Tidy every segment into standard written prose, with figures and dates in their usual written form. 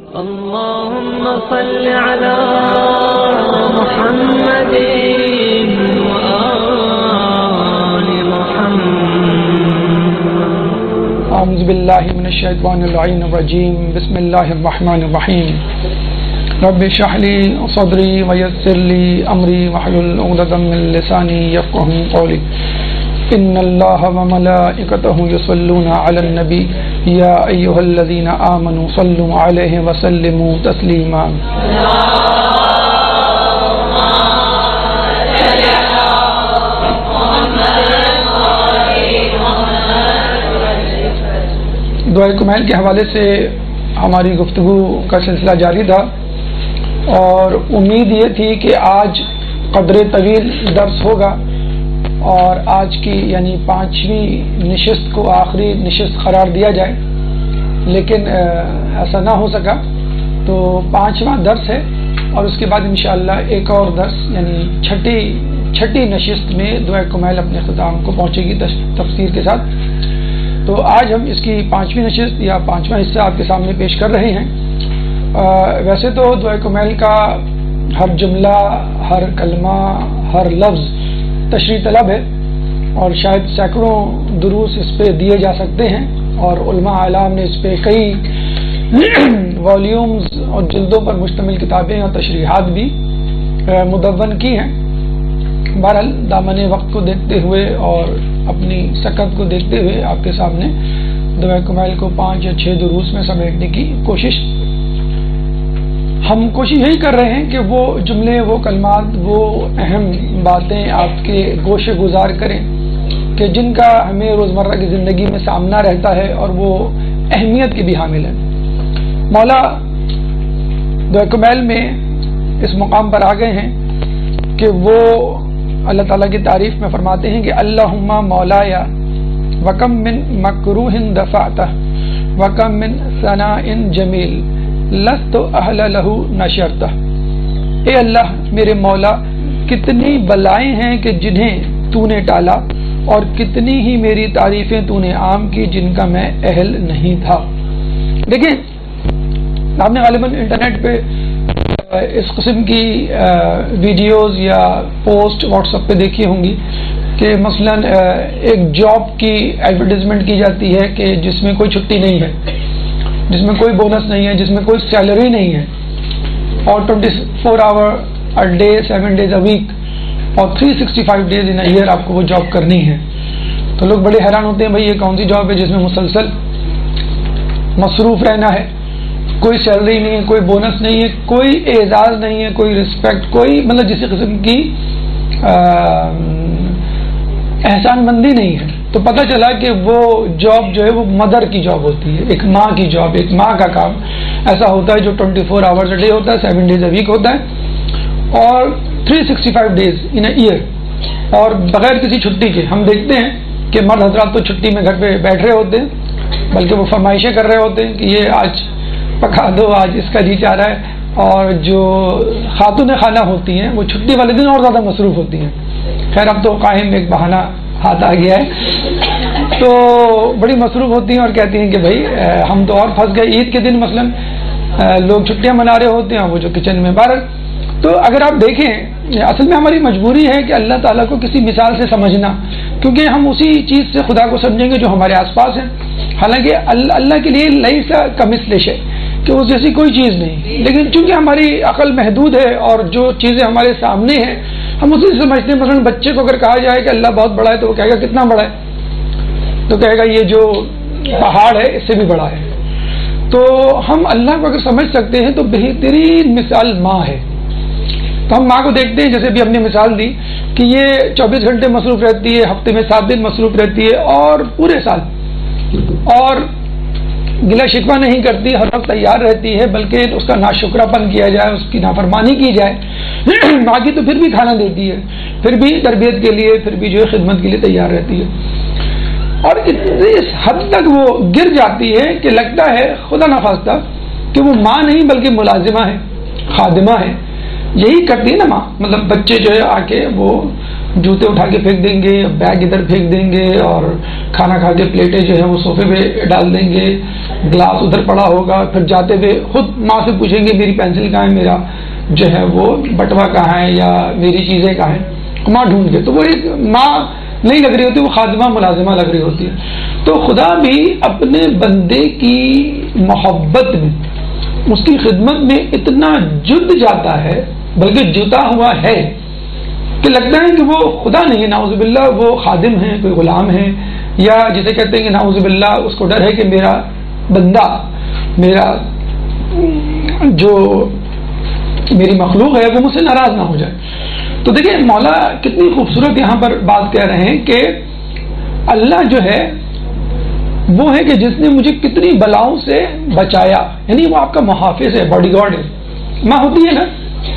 اللهم صل على محمد وآل محمد. اعوذ باللہ من الشیطان اللعین الرجیم. بسم اللہ الرحمن الرحیم. رب اشرح لی صدری ویسر لی امری واحلل عقدۃ من لسانی یفقهوا قولی. ان اللہ وملائکتہ یصلون علی النبی یا ایھا الذین آمنوا صلوا علیہ وسلموا تسلیما. دعائے کمیل کے حوالے سے ہماری گفتگو کا سلسلہ جاری تھا اور امید یہ تھی کہ آج قدر طویل درس ہوگا اور آج کی یعنی 5ویں نشست کو آخری نشست قرار دیا جائے، لیکن ایسا نہ ہو سکا. تو 5واں درس ہے اور اس کے بعد انشاءاللہ ایک اور درس یعنی چھٹی نشست میں دعائے کمیل اپنے اختتام کو پہنچے گی تفسیر کے ساتھ. تو آج ہم اس کی 5ویں نشست یا 5واں حصہ آپ کے سامنے پیش کر رہے ہیں. ویسے تو دعائے کمیل کا ہر جملہ، ہر کلمہ، ہر لفظ تشریح طلب ہے اور شاید سینکڑوں دروس اس پہ دیے جا سکتے ہیں اور علماء اعلام نے اس پہ کئی والیومز اور جلدوں پر مشتمل کتابیں اور تشریحات بھی مدون کی ہیں. بہرحال دامن وقت کو دیکھتے ہوئے اور اپنی سکت کو دیکھتے ہوئے آپ کے سامنے دعائے کمیل کو 5 یا 6 دروس میں سمیٹنے کی کوشش. ہم کوشش یہی کر رہے ہیں کہ وہ جملے، وہ کلمات، وہ اہم باتیں آپ کے گوشے گزار کریں کہ جن کا ہمیں روزمرہ کی زندگی میں سامنا رہتا ہے اور وہ اہمیت کی بھی حامل ہے. مولا دعائے کمیل میں اس مقام پر آ گئے ہیں کہ وہ اللہ تعالیٰ کی تعریف میں فرماتے ہیں کہ اللہم مولایا وکم من مکروہ دفعتہ وکم من ثناء جمیل لست اہل لہ نشرتہ. اے اللہ میرے مولا، کتنی بلائیں ہیں کہ جنہیں تو نے ٹالا اور کتنی ہی میری تعریفیں تو نے عام کی جن کا میں اہل نہیں تھا. لیکن آپ نے غالباً انٹرنیٹ پہ اس قسم کی ویڈیوز یا پوسٹ واٹس ایپ پہ دیکھی ہوں گی کہ مثلا ایک جاب کی ایڈورٹیزمنٹ کی جاتی ہے کہ جس میں کوئی چھٹی نہیں ہے، جس میں کوئی بونس نہیں ہے، جس میں کوئی سیلری نہیں ہے اور 24 hour a day 7 days a week اور 365 days in a year آپ کو وہ جاب کرنی ہے. تو لوگ بڑے حیران ہوتے ہیں بھائی یہ کون سی جاب ہے جس میں مسلسل مصروف رہنا ہے، کوئی سیلری نہیں ہے، کوئی بونس نہیں ہے، کوئی اعزاز نہیں ہے، کوئی رسپیکٹ، کوئی مطلب جس قسم کی احسان مندی نہیں ہے. تو پتہ چلا کہ وہ جاب جو ہے وہ مدر کی جاب ہوتی ہے، ایک ماں کی جاب، ایک ماں کا کام ایسا ہوتا ہے جو 24 hours a day ہوتا ہے، 7 days a week ہوتا ہے اور 365 days in a year اور بغیر کسی چھٹی کے. ہم دیکھتے ہیں کہ مرد حضرات تو چھٹی میں گھر پہ بیٹھ رہے ہوتے ہیں، بلکہ وہ فرمائشیں کر رہے ہوتے ہیں کہ یہ آج پکا دو، آج اس کا جی چاہ رہا ہے. اور جو خاتون خانہ ہوتی ہیں وہ چھٹی والے دن اور زیادہ مصروف ہوتی ہیں. خیر اب تو قائم ایک بہانہ ہاتھ آ گیا ہے، تو بڑی مصروف ہوتی ہیں اور کہتی ہیں کہ بھائی ہم تو اور پھنس گئے. عید کے دن مثلا لوگ چھٹیاں منا رہے ہوتے ہیں، وہ جو کچن میں بارہ. تو اگر آپ دیکھیں اصل میں ہماری مجبوری ہے کہ اللہ تعالیٰ کو کسی مثال سے سمجھنا، کیونکہ ہم اسی چیز سے خدا کو سمجھیں گے جو ہمارے آس پاس ہے. حالانکہ اللہ کے لیے لیسا کمثلہ شیء، کہ اس جیسی کوئی چیز نہیں. لیکن چونکہ ہماری عقل محدود ہے اور جو چیزیں ہمارے سامنے ہیں ہم اسی سے سمجھتے ہیں. مثلا بچے کو اگر کہا جائے کہ اللہ بہت بڑا ہے تو وہ کہے گا کتنا بڑا ہے؟ تو کہے گا یہ جو پہاڑ ہے اس سے بھی بڑا ہے. تو ہم اللہ کو اگر سمجھ سکتے ہیں تو بہترین مثال ماں ہے. تو ہم ماں کو دیکھتے ہیں، جیسے بھی ہم نے مثال دی کہ یہ 24 گھنٹے مصروف رہتی ہے، ہفتے میں 7 دن مصروف رہتی ہے اور پورے سال، اور گلہ شکوہ نہیں کرتی، ہر وقت تیار رہتی ہے، بلکہ اس کا ناشکرہ پن کیا جائے، اس کی نافرمانی کی جائے. ماں کی تو پھر بھی کھانا دیتی ہے، پھر بھی تربیت کے لیے، پھر بھی جو ہے خدمت کے لیے تیار رہتی ہے. اور اس حد تک وہ گر جاتی ہے کہ لگتا ہے خدا نخواستہ کہ وہ ماں نہیں بلکہ ملازمہ ہے، خادمہ ہے. یہی کرتی ہے نا ماں. مطلب بچے جو ہے آ کے وہ جوتے اٹھا کے پھینک دیں گے، بیگ ادھر پھینک دیں گے اور کھانا کھا کے پلیٹیں جو ہے وہ صوفے پہ ڈال دیں گے گلاس ادھر پڑا ہوگا، پھر جاتے ہوئے خود ماں سے پوچھیں گے میری پینسل کہاں ہے، میرا جو ہے وہ بٹوا کہاں ہے، یا میری چیزیں کہاں ہیں، ماں ڈھونڈ کے. تو وہ ایک ماں نہیں لگ رہی ہوتی، وہ خادمہ ملازمہ لگ رہی ہوتی ہے. تو خدا بھی اپنے بندے کی محبت میں، اس کی خدمت میں اتنا جد جاتا ہے، بلکہ جتا ہوا ہے کہ لگتا ہے کہ وہ خدا نہیں، نعوذ باللہ وہ خادم ہے، کوئی غلام ہے، یا جسے کہتے ہیں کہ نعوذ باللہ اس کو ڈر ہے کہ میرا بندہ، میرا جو میری مخلوق ہے وہ مجھ سے ناراض نہ ہو جائے. تو دیکھیں مولا کتنی خوبصورت یہاں پر بات کہہ رہے ہیں کہ اللہ جو ہے وہ ہے کہ جس نے مجھے کتنی بلاؤں سے بچایا، یعنی وہ آپ کا محافظ ہے، باڈی گارڈ ہے. ماں ہوتی ہے نا،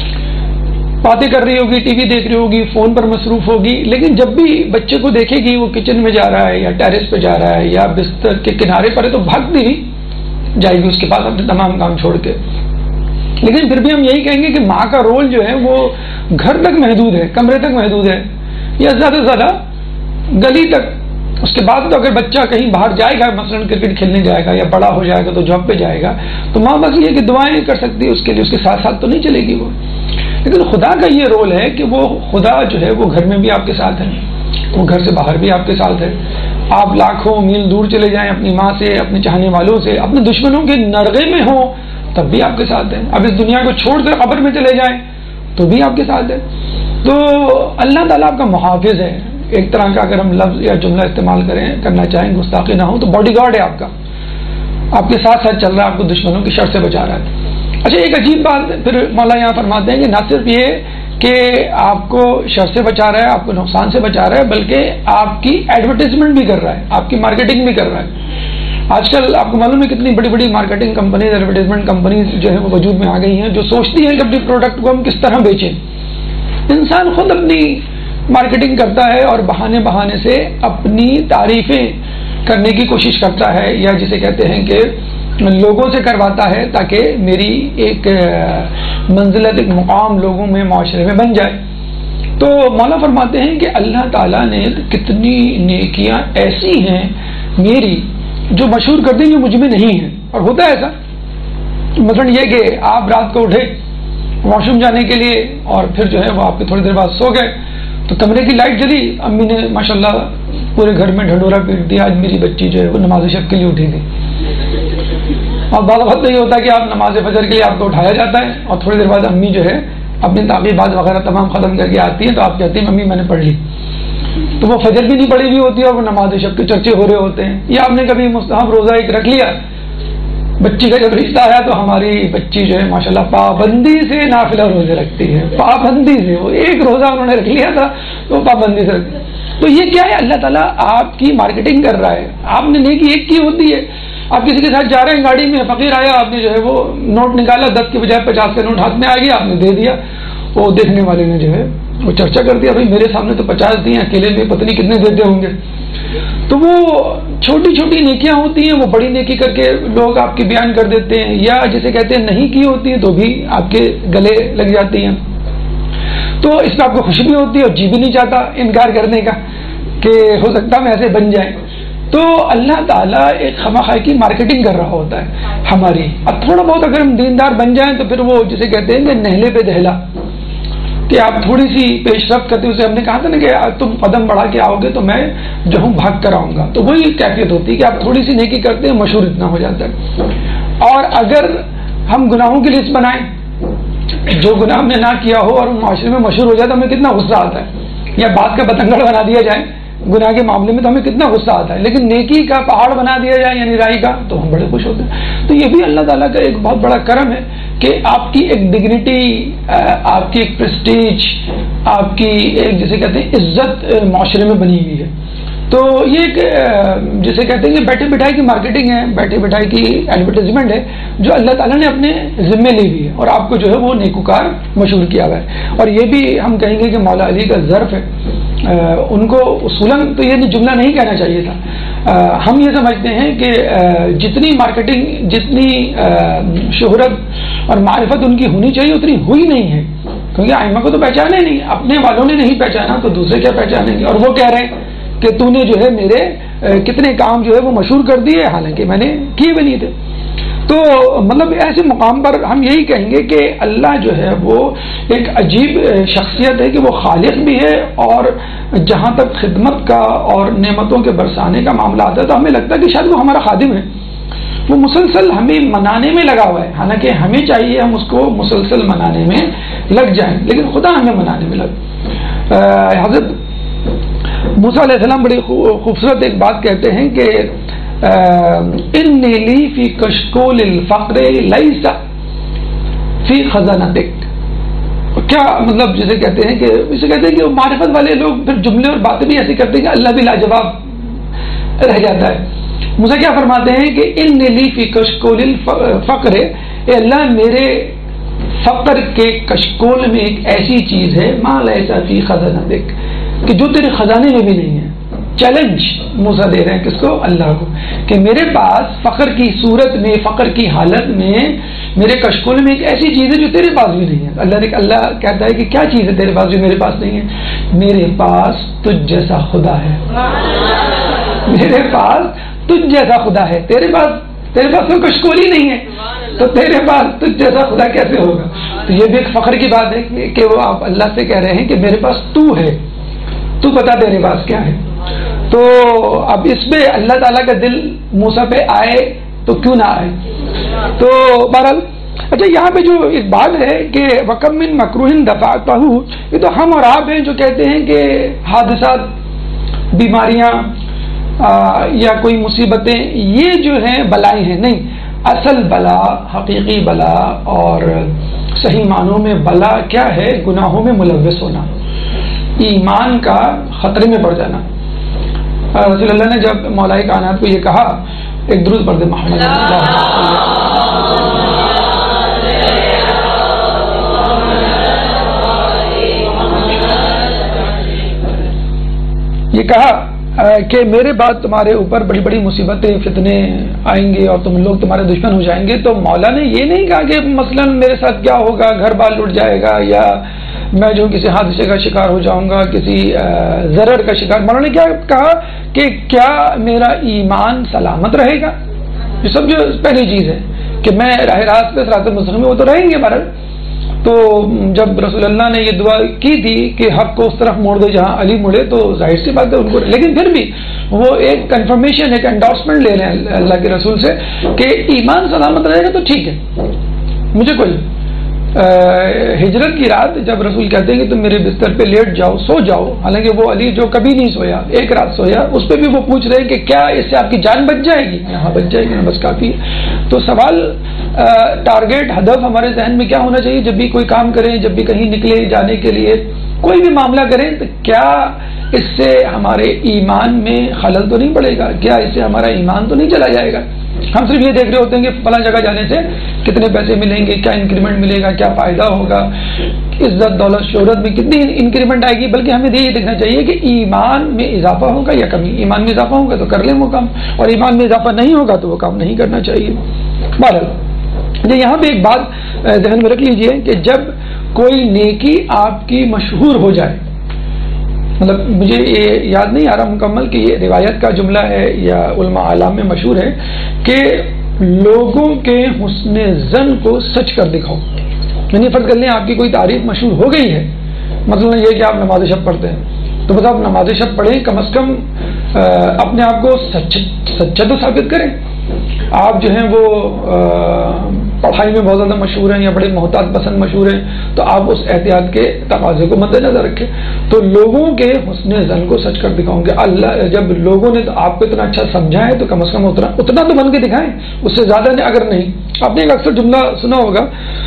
باتیں کر رہی ہوگی، ٹی وی دیکھ رہی ہوگی، فون پر مصروف ہوگی، لیکن جب بھی بچے کو دیکھے گی وہ کچن میں جا رہا ہے یا ٹیرس پہ جا رہا ہے یا بستر کے کنارے پر ہے تو بھاگتی ہی جائے گی اس کے پاس اپنے تمام کام چھوڑ کے. لیکن پھر بھی ہم یہی کہیں گے کہ ماں کا رول جو ہے وہ گھر تک محدود ہے، کمرے تک محدود ہے، یا زیادہ سے زیادہ گلی تک. اس کے بعد تو اگر بچہ کہیں باہر جائے گا، مثلاً کرکٹ کھیلنے جائے گا یا بڑا ہو جائے گا تو جاب پہ جائے گا، تو ماں بس یہ کہ دعائیں کر سکتی ہے اس کے لیے، اس کے ساتھ ساتھ تو نہیں چلے گی وہ. لیکن خدا کا یہ رول ہے کہ وہ خدا جو ہے وہ گھر میں بھی آپ کے ساتھ ہے، وہ گھر سے باہر بھی آپ کے ساتھ ہے. آپ لاکھوں میل دور چلے جائیں اپنی ماں سے، اپنے چاہنے والوں سے، اپنے دشمنوں کے نرغے میں ہوں تب بھی آپ کے ساتھ ہے. اب اس دنیا کو چھوڑ کر قبر میں چلے جائیں تو بھی آپ کے ساتھ ہے. تو اللہ تعالیٰ آپ کا محافظ ہے. ایک طرح کا اگر ہم لفظ یا جملہ استعمال کرنا چاہیں، گستاخی نہ ہو، تو باڈی گارڈ ہے آپ کا، آپ کے ساتھ ساتھ چل رہا ہے، آپ کو دشمنوں کی شر سے بچا رہا ہے. اچھا ایک عجیب بات پھر مولا یہاں فرماتے ہیں کہ نہ صرف یہ کہ آپ کو شر سے بچا رہا ہے، آپ کو نقصان سے بچا رہا ہے، بلکہ آپ کی ایڈورٹائزمنٹ بھی کر رہا ہے، آپ کی مارکیٹنگ بھی کر رہا ہے. آج کل آپ کو معلوم ہے کتنی بڑی بڑی مارکیٹنگ کمپنیز، ایڈورٹائزمنٹ کمپنیز جو ہے وہ وجود میں آ گئی ہیں، جو سوچتی ہیں کہ اپنی پروڈکٹ کو ہم کس طرح بیچیں. انسان خود اپنی مارکیٹنگ کرتا ہے اور بہانے سے اپنی تعریفیں کرنے کی کوشش کرتا ہے، یا جسے کہتے ہیں کہ لوگوں سے کرواتا ہے تاکہ میری ایک منزلت، ایک مقام لوگوں میں، معاشرے میں بن جائے. تو مولا فرماتے ہیں کہ اللہ تعالیٰ نے کتنی نیکیاں ایسی ہیں میری جو مشہور کر دیں جو مجھ میں نہیں ہیں. اور ہوتا ہے ایسا، مثلا یہ کہ آپ رات کو اٹھے واش روم جانے کے لیے اور پھر جو ہے وہ آپ کے تھوڑی دیر بعد سو گئے، تو کمرے کی لائٹ جلی، امی نے ماشاءاللہ پورے گھر میں ڈھنڈورا پیٹ دیا، آج میری بچی جو ہے وہ نماز شب کے لیے اٹھے گی. اور بعض وقت تو یہ ہوتا ہے کہ آپ نماز فجر کے لیے آپ کو اٹھایا جاتا ہے اور تھوڑی دیر بعد امی جو ہے اپنی تعقیبات وغیرہ تمام ختم کر کے آتی ہیں تو آپ کہتے ہیں ممی میں نے پڑھ لی، تو وہ فجر بھی نہیں پڑھی ہوئی ہوتی ہے اور وہ نماز شب کے چرچے ہو رہے ہوتے ہیں. یا آپ نے کبھی مستحب روزہ ایک رکھ لیا، بچی کا جب رشتہ آیا تو ہماری بچی جو ہے ماشاءاللہ پابندی سے نافلہ روزے رکھتی ہے، پابندی سے. وہ ایک روزہ انہوں نے رکھ لیا تھا تو پابندی سے رکھتی. تو یہ کیا ہے؟ اللہ تعالیٰ آپ کی مارکیٹنگ کر رہا ہے. آپ نے نیکی ایک کی ہوتی ہے، آپ کسی کے ساتھ جا رہے ہیں گاڑی میں، فقیر آیا، آپ نے جو ہے وہ نوٹ نکالا، 10 کے بجائے 50 کا نوٹ ہاتھ میں آ گیا، آپ نے دے دیا. وہ دیکھنے والے نے جو ہے وہ چرچا کر دیا، بھائی میرے سامنے تو 50 دیے، اکیلے میں پتہ نہیں کتنے دیتے ہوں گے. تو وہ چھوٹی چھوٹی نیکیاں ہوتی ہیں، وہ بڑی نیکی کر کے لوگ آپ کی بیان کر دیتے ہیں، یا جسے کہتے ہیں نہیں کی ہوتی ہیں تو بھی آپ کے گلے لگ جاتی ہیں. تو اس میں آپ کو خوشی بھی ہوتی ہے اور جی بھی نہیں چاہتا انکار کرنے کا کہ ہو سکتا ہے ایسے بن جائیں. تو اللہ تعالیٰ ایک خواہ کی مارکیٹنگ کر رہا ہوتا ہے ہماری. اب تھوڑا بہت اگر ہم دیندار بن جائیں تو پھر وہ جسے کہتے ہیں کہ نہلے پہ دہلا، کہ آپ تھوڑی سی پیش رفت کرتے، اسے ہم نے کہا تھا نا کہ تم قدم بڑھا کے آؤ گے تو میں جو ہوں بھاگ کر آؤں گا. تو وہی کیفیت ہوتی ہے کہ آپ تھوڑی سی نیکی کرتے ہیں، مشہور اتنا ہو جاتا ہے. اور اگر ہم گناہوں کی لسٹ بنائیں، جو گناہ ہم نے نہ کیا ہو اور معاشرے میں مشہور ہو جائے تو ہمیں کتنا غصہ آتا ہے، یا بات کا بتنگڑ بنا دیا جائے گناہ کے معاملے میں تو ہمیں کتنا غصہ آتا ہے. لیکن نیکی کا پہاڑ بنا دیا جائے یعنی رائی کا تو ہم بڑے خوش ہوتے ہیں. تو یہ بھی اللہ تعالیٰ کا ایک بہت بڑا کرم ہے کہ آپ کی ایک ڈگنیٹی، آپ کی ایک پریسٹیج، آپ کی ایک جسے کہتے ہیں عزت معاشرے میں بنی ہوئی ہے. تو یہ ایک جسے کہتے ہیں کہ بیٹھے بٹھائی کی مارکیٹنگ ہے، بیٹھے بٹھائی کی ایڈورٹائزمنٹ ہے جو اللہ تعالیٰ نے اپنے ذمے لی ہوئی ہے اور آپ کو جو ہے وہ نیکوکار مشہور کیا ہوا ہے. اور یہ بھی ہم کہیں گے کہ مولا علی کا ظرف ہے. ان کو اصولاً تو یہ جملہ نہیں کہنا چاہیے تھا. ہم یہ سمجھتے ہیں کہ جتنی مارکیٹنگ، جتنی شہرت اور معرفت ان کی ہونی چاہیے اتنی ہوئی نہیں ہے، کیونکہ ائمہ کو تو پہچانا ہی نہیں، اپنے والوں نے نہیں پہچانا تو دوسرے کیا پہچانیں گے. اور وہ کہہ رہے ہیں کہ تو نے جو ہے میرے کتنے کام جو ہے وہ مشہور کر دیے حالانکہ میں نے کیے بھی نہیں تھے. تو مطلب ایسے مقام پر ہم یہی کہیں گے کہ اللہ جو ہے وہ ایک عجیب شخصیت ہے کہ وہ خالق بھی ہے، اور جہاں تک خدمت کا اور نعمتوں کے برسانے کا معاملہ آتا ہے تو ہمیں لگتا ہے کہ شاید وہ ہمارا خادم ہے، وہ مسلسل ہمیں منانے میں لگا ہوا ہے. حالانکہ ہمیں چاہیے ہم اس کو مسلسل منانے میں لگ جائیں، لیکن خدا ہمیں منانے میں حضرت موسیٰ علیہ السلام بڑی خوبصورت ایک بات کہتے ہیں کہ انی لی فی کشکول الفقر لیس فی خزانتک. کیا مطلب جسے کہتے ہیں کہ معرفت والے لوگ پھر جملے اور باتیں بھی ایسی کرتے ہیں کہ اللہ بھی لاجواب رہ جاتا ہے. موسیٰ کیا فرماتے ہیں کہ انی لی فی کشکول الفقر، اے اللہ میرے فقر کے کشکول میں ایک ایسی چیز ہے ما لیس فی خزانتک کہ جو تیرے خزانے میں بھی نہیں ہے. چیلنج موسیٰ دے رہے ہیں کس کو؟ اللہ کو، کہ میرے پاس فقر کی صورت میں، فقر کی حالت میں میرے کشکول میں ایک ایسی چیز ہے جو تیرے پاس بھی نہیں ہے. اللہ کہتا ہے کہ کیا چیز ہے تیرے پاس جو میرے پاس نہیں ہے؟ میرے پاس تجھ جیسا خدا ہے. میرے پاس تجھ جیسا خدا ہے. تیرے پاس تو کشکول ہی نہیں ہے، تو تیرے پاس تجھ جیسا خدا کیسے ہوگا؟ تو یہ بھی ایک فخر کی بات ہے کہ وہ آپ اللہ سے کہہ رہے ہیں کہ میرے پاس تو ہے، تو بتا تیرے پاس کیا ہے. تو اب اس میں اللہ تعالیٰ کا دل موسیٰ پہ آئے تو کیوں نہ آئے. تو بہرحال اچھا یہاں پہ جو ایک بات ہے کہ وَكَمْ مِن مَكْرُوهٍ دَفَعْتَهُ، یہ تو ہم اور آپ ہیں جو کہتے ہیں کہ حادثات، بیماریاں یا کوئی مصیبتیں یہ جو ہیں بلائیں ہیں. نہیں، اصل بلا، حقیقی بلا اور صحیح معنوں میں بلا کیا ہے؟ گناہوں میں ملوث ہونا، ایمان کا خطرے میں پڑ جانا. رسول اللہ نے جب مولائے کائنات کو یہ کہا، ایک درود پڑھ دے محمد یہ کہا کہ میرے بعد تمہارے اوپر بڑی بڑی مصیبتیں، فتنے آئیں گے اور تمہارے دشمن ہو جائیں گے. تو مولا نے یہ نہیں کہا کہ مثلا میرے ساتھ کیا ہوگا، گھر بار لٹ جائے گا یا میں جو کسی حادثے کا شکار ہو جاؤں گا، کسی ضرر کا شکار. مولا نے کیا کہا کہ کیا میرا ایمان سلامت رہے گا؟ یہ سب جو پہلی چیز ہے کہ میں راہ راست پہ صراط المستقیم وہ تو رہیں گے بہرحال. تو جب رسول اللہ نے یہ دعا کی تھی کہ حق کو اس طرف موڑ دے جہاں علی مڑے، تو ظاہر سی بات ہے ان کو، لیکن پھر بھی وہ ایک کنفرمیشن، ایک انڈورسمنٹ لے رہے ہیں اللہ کے رسول سے کہ ایمان سلامت رہے گا تو ٹھیک ہے، مجھے کوئی. ہجرت کی رات جب رسول کہتے ہیں کہ تم میرے بستر پہ لیٹ جاؤ، سو جاؤ، حالانکہ وہ علی جو کبھی نہیں سویا، ایک رات سویا، اس پہ بھی وہ پوچھ رہے ہیں کہ کیا اس سے آپ کی جان بچ جائے گی؟ یہاں بچ جائے گی نا، بس کافی ہے. تو سوال، ٹارگیٹ، ہدف ہمارے ذہن میں کیا ہونا چاہیے جب بھی کوئی کام کریں، جب بھی کہیں نکلے جانے کے لیے، کوئی بھی معاملہ کریں، تو کیا اس سے ہمارے ایمان میں خلل تو نہیں پڑے گا؟ کیا اس سے ہمارا ایمان تو نہیں چلا جائے گا؟ ہم صرف یہ دیکھ رہے ہوتے ہیں کہ فلاں جگہ جانے سے کتنے پیسے ملیں گے، کیا انکریمنٹ ملے گا، کیا فائدہ ہوگا، عزت دولت شہرت میں کتنی انکریمنٹ آئے گی. بلکہ ہمیں یہ دیکھنا چاہیے کہ ایمان میں اضافہ ہوگا یا کمی. ایمان میں اضافہ ہوگا تو کر لیں وہ کام، اور ایمان میں اضافہ نہیں ہوگا تو وہ کام نہیں کرنا چاہیے. بہرحال یہاں پہ ایک بات ذہن میں رکھ لیجئے کہ جب کوئی نیکی آپ کی مشہور ہو جائے، مطلب مجھے یہ یاد نہیں آ رہا مکمل کہ یہ روایت کا جملہ ہے یا علماء اعلام میں مشہور ہے کہ لوگوں کے حسن ظن کو سچ کر دکھاؤ. یعنی فرض کر لیں آپ کی کوئی تعریف مشہور ہو گئی ہے، مثلا یہ کہ آپ نماز شب پڑھتے ہیں، تو بس آپ نماز شب پڑھیں، کم از کم اپنے آپ کو سچا تو ثابت کریں. آپ جو ہیں وہ پڑھائی میں بہت زیادہ مشہور ہیں یا بڑے محتاط پسند مشہور ہیں، تو آپ اس احتیاط کے تقاضے کو مد نظر رکھیں. تو لوگوں کے حسن ظن کو سچ کر دکھاؤں گے. اللہ جب لوگوں نے آپ کو اتنا اچھا سمجھا ہے تو کم از کم اتنا تو بن کے دکھائیں، اس سے زیادہ نہیں. اگر نہیں، آپ نے ایک اکثر جملہ سنا ہوگا،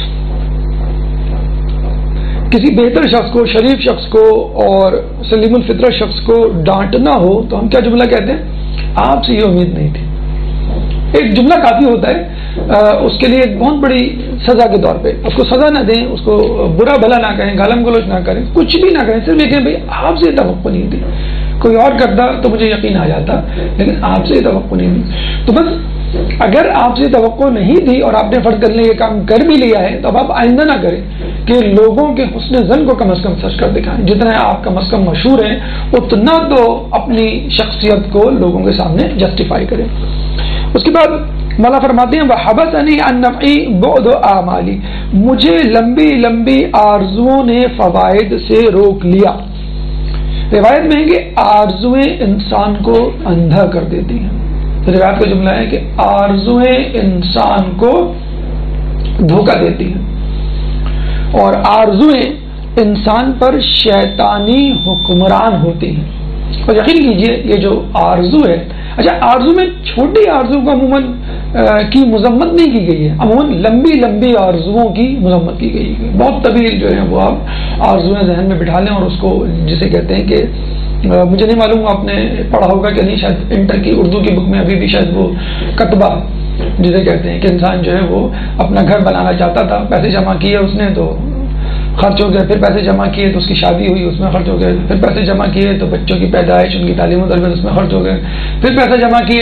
کسی بہتر شخص کو، شریف شخص کو اور سلیم الفطرت شخص کو ڈانٹنا ہو تو ہم کیا جملہ کہتے ہیں؟ آپ سے یہ امید نہیں تھی. ایک جملہ کافی ہوتا ہے اس کے لیے ایک بہت بڑی سزا کے طور پہ. اس کو سزا نہ دیں، اس کو برا بھلا نہ کہیں، گالم گلوچ نہ کریں، کچھ بھی نہ کریں، صرف یہ کہیں بھائی آپ سے توقع نہیں تھی. کوئی اور کرتا تو مجھے یقین آ جاتا، لیکن آپ سے توقع نہیں تھی. تو بس اگر آپ سے توقع نہیں تھی اور آپ نے فرض کر لیا یہ کام کر بھی لیا ہے تو اب آپ آئندہ نہ کریں کہ لوگوں کے حسن ظن کو کم از کم سچ کر دکھائیں. جتنا آپ کم از کم مشہور ہیں اتنا تو اپنی شخصیت کو لوگوں کے سامنے جسٹیفائی کریں. اس کے بعد مولا فرماتے ہیں وَحَبَسَنِي عَن نَفْعِي بُعْدُ أَعْمَالِي، مجھے لمبی لمبی آرزوؤں نے فوائد سے روک لیا. روایت میں ہے کہ آرزویں انسان کو اندھا کر دیتی ہیں. روایت کا جملہ ہے کہ آرزویں انسان کو دھوکہ دیتی ہیں اور آرزویں انسان پر شیطانی حکمران ہوتی ہیں. اور یقین کیجئے یہ جو آرزو ہے، اچھا آرزو میں چھوٹی آرزو کو عموماً کی مذمت نہیں کی گئی ہے، عموماً لمبی لمبی آرزوؤں کی مذمت کی گئی ہے. بہت طویل جو ہے وہ آپ آرزویں ذہن میں بٹھا لیں اور اس کو جسے کہتے ہیں کہ مجھے نہیں معلوم آپ نے پڑھا ہوگا کہ نہیں، شاید انٹر کی اردو کی بک میں ابھی بھی شاید وہ کتبہ جسے کہتے ہیں کہ انسان جو ہے وہ اپنا گھر بنانا چاہتا تھا، پیسے جمع کیے اس نے تو خرچ ہو گئے، پھر پیسے جمع کیے تو اس کی شادی ہوئی اس میں خرچ ہو گئے، پھر پیسے جمع کیے تو بچوں کی پیدائش ان کی تعلیم و تربیت اس میں خرچ ہو گئے، پھر پیسے جمع کیے.